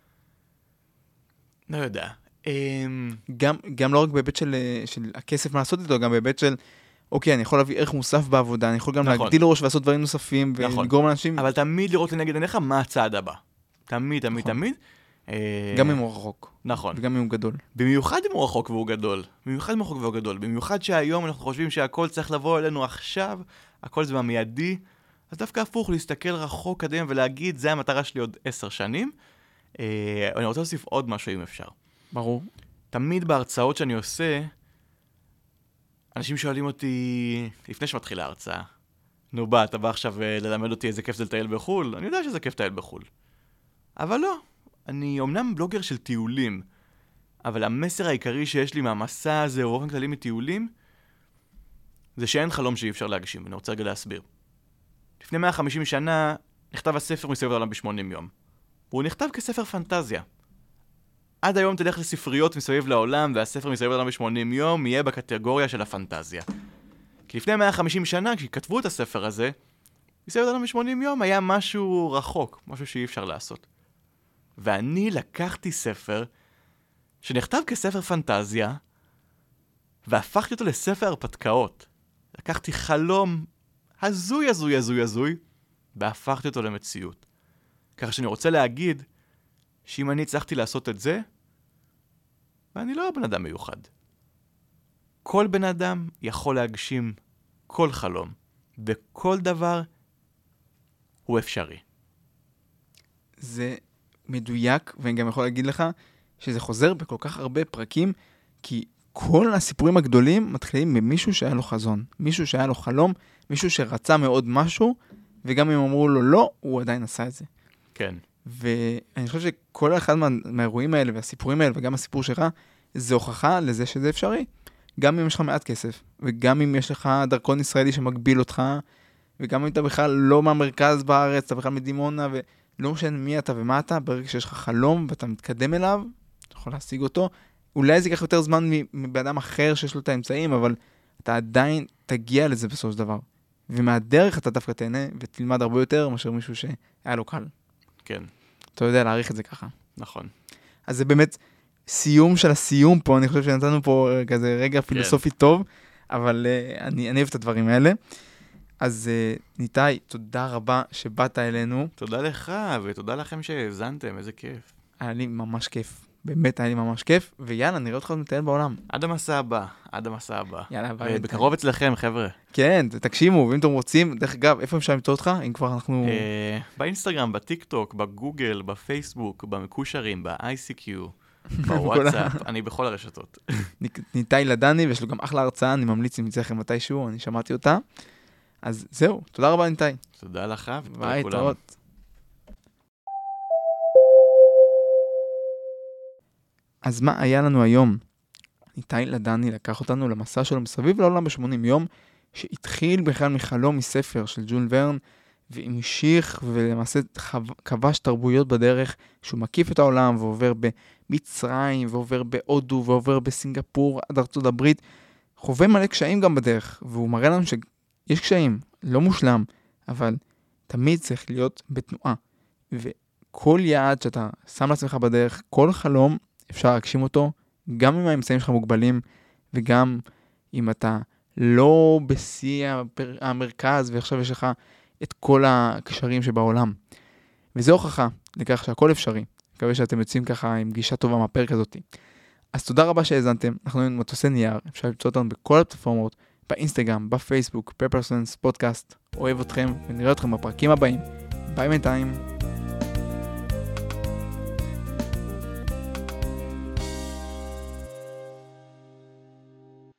לא יודע. גם, גם לא רק בהיבט של, של הכסף מה לעשות איתו, גם בהיבט של, אוקיי, אני יכול להביא ערך מוסף בעבודה, אני יכול גם נכון. להגדיל ראש ולעשות דברים נוספים, נכון. ולגרום לאנשים... אבל תמיד לראות לנגד עיניך מה הצעד הבא. תמיד, תמיד, נכון. תמיד. גם אם הוא רחוק. נכון. וגם אם הוא גדול. במיוחד אם הוא רחוק והוא גדול. במיוחד אם הוא רחוק והוא גדול. במיוחד שהיום אנחנו חושבים שהכל צריך לבוא אלינו עכשיו, הכל זה במיידי, אז דווקא הפוך להסתכל רחוק קדימה ולהגיד, זה המטרה שלי עוד עשר שנים. אה, אני רוצה להוסיף עוד משהו אם אפשר. ברור. תמיד בהרצאות שאני עושה, אנשים שואלים אותי, לפני שמתחילה ההרצאה, נו בא, אתה בא עכשיו ללמד אותי איזה כיף זה לטייל בחול? אני יודע שזה כיף לטייל בחול. אבל לא, אני אומנם בלוגר של טיולים, אבל המסר העיקרי שיש לי מהמסע הזה, או באופן כללי מטיולים, זה שאין חלום שאי אפשר להגשים, ואני רוצה רגע להסביר. לפני מאה וחמישים שנה נכתב הספר מסביב העולם ב-שמונים יום. והוא נכתב כספר פנטזיה. עד היום תלך לספריות מסביב לעולם, והספר מסביב העולם ב-שמונים יום יהיה בקטגוריה של הפנטזיה. כי לפני מאה וחמישים שנה, כשכתבו את הספר הזה, מסביב העולם ב-שמונים יום היה משהו רחוק, משהו שאי אפשר לעשות. ואני לקחתי ספר שנכתב כספר פנטזיה, והפכתי אותו לספר הרפתקאות. לקחתי חלום הזוי, הזוי, הזוי, הזוי, והפכתי אותו למציאות. ככה שאני רוצה להגיד שאם אני הצלחתי לעשות את זה, ואני לא בן אדם מיוחד. כל בן אדם יכול להגשים כל חלום, וכל דבר הוא אפשרי. זה מדויק, ואני גם יכול להגיד לך שזה חוזר בכל כך הרבה פרקים, כי כל הסיפורים הגדולים מתחילים ממישהו שהיה לו חזון, מישהו שהיה לו חלום, מישהו שרצה מאוד משהו, וגם אם אמרו לו לא, הוא עדיין עשה את זה. כן. ואני חושב שכל אחד מה, מהאירועים האלה והסיפורים האלה, וגם הסיפור שלך, זה הוכחה לזה שזה אפשרי. גם אם יש לך מעט כסף, וגם אם יש לך דרכון ישראלי שמגביל אותך, וגם אם אתה בכלל לא מהמרכז בארץ, אתה בכלל מדימונה, ולא משנה מי אתה ומה אתה, ברגע שיש לך חלום ואתה מתקדם אליו, אתה יכול להשיג אותו. אולי זה ייקח יותר זמן מבאדם אחר שיש לו את האמצעים, אבל אתה עדיין תגיע לזה בסוף של דבר. ומהדרך אתה דווקא תהנה ותלמד הרבה יותר מאשר מישהו שהיה לו קל. כן. אתה יודע להעריך את זה ככה. נכון. אז זה באמת סיום של הסיום פה, אני חושב שנתנו פה כזה רגע פילוסופי טוב, אבל uh, אני, אני אוהב את הדברים האלה. אז uh, ניתאי, תודה רבה שבאת אלינו. תודה לך, ותודה לכם שהאזנתם, איזה כיף. היה לי ממש כיף. באמת היה לי ממש כיף, ויאללה, נראה אותך מטייל בעולם. עד המסע הבא, עד המסע הבא. יאללה, ביי. בקרוב אצלכם, חבר'ה. כן, תקשימו, ואם אתם רוצים, דרך אגב, איפה אפשר למצוא אותך? אם כבר אנחנו... באינסטגרם, בטיק טוק, בגוגל, בפייסבוק, במקושרים, ב-איי סי קיו, בוואטסאפ, אני בכל הרשתות. ניתאי לדני, ויש לו גם אחלה הרצאה, אני ממליץ אם יצא לכם מתישהו, אני שמעתי אותה. אז זהו, תודה רבה ניתאי. תודה לך, ותודה ביי, לכולם. תודה. אז מה היה לנו היום? ניתאי לדני לקח אותנו למסע שלו מסביב לעולם ב-שמונים יום, שהתחיל בכלל מחלום מספר של ג'ול ורן, והמשיך ולמעשה כבש תרבויות בדרך, שהוא מקיף את העולם ועובר במצרים, ועובר בהודו, ועובר בסינגפור, עד ארצות הברית, חווה מלא קשיים גם בדרך, והוא מראה לנו שיש קשיים, לא מושלם, אבל תמיד צריך להיות בתנועה. וכל יעד שאתה שם לעצמך בדרך, כל חלום, אפשר להגשים אותו, גם אם האמצעים שלך מוגבלים, וגם אם אתה לא בשיא המרכז, ועכשיו יש לך את כל הקשרים שבעולם. וזו הוכחה לכך שהכל אפשרי. מקווה שאתם יוצאים ככה עם גישה טובה מהפרק הזאת. אז תודה רבה שהאזנתם. אנחנו היינו מטוסי נייר, אפשר למצוא אותנו בכל הפלטפורמות, באינסטגרם, בפייסבוק, פפרסונס, פודקאסט. אוהב אתכם ונראה אתכם בפרקים הבאים. ביי בינתיים.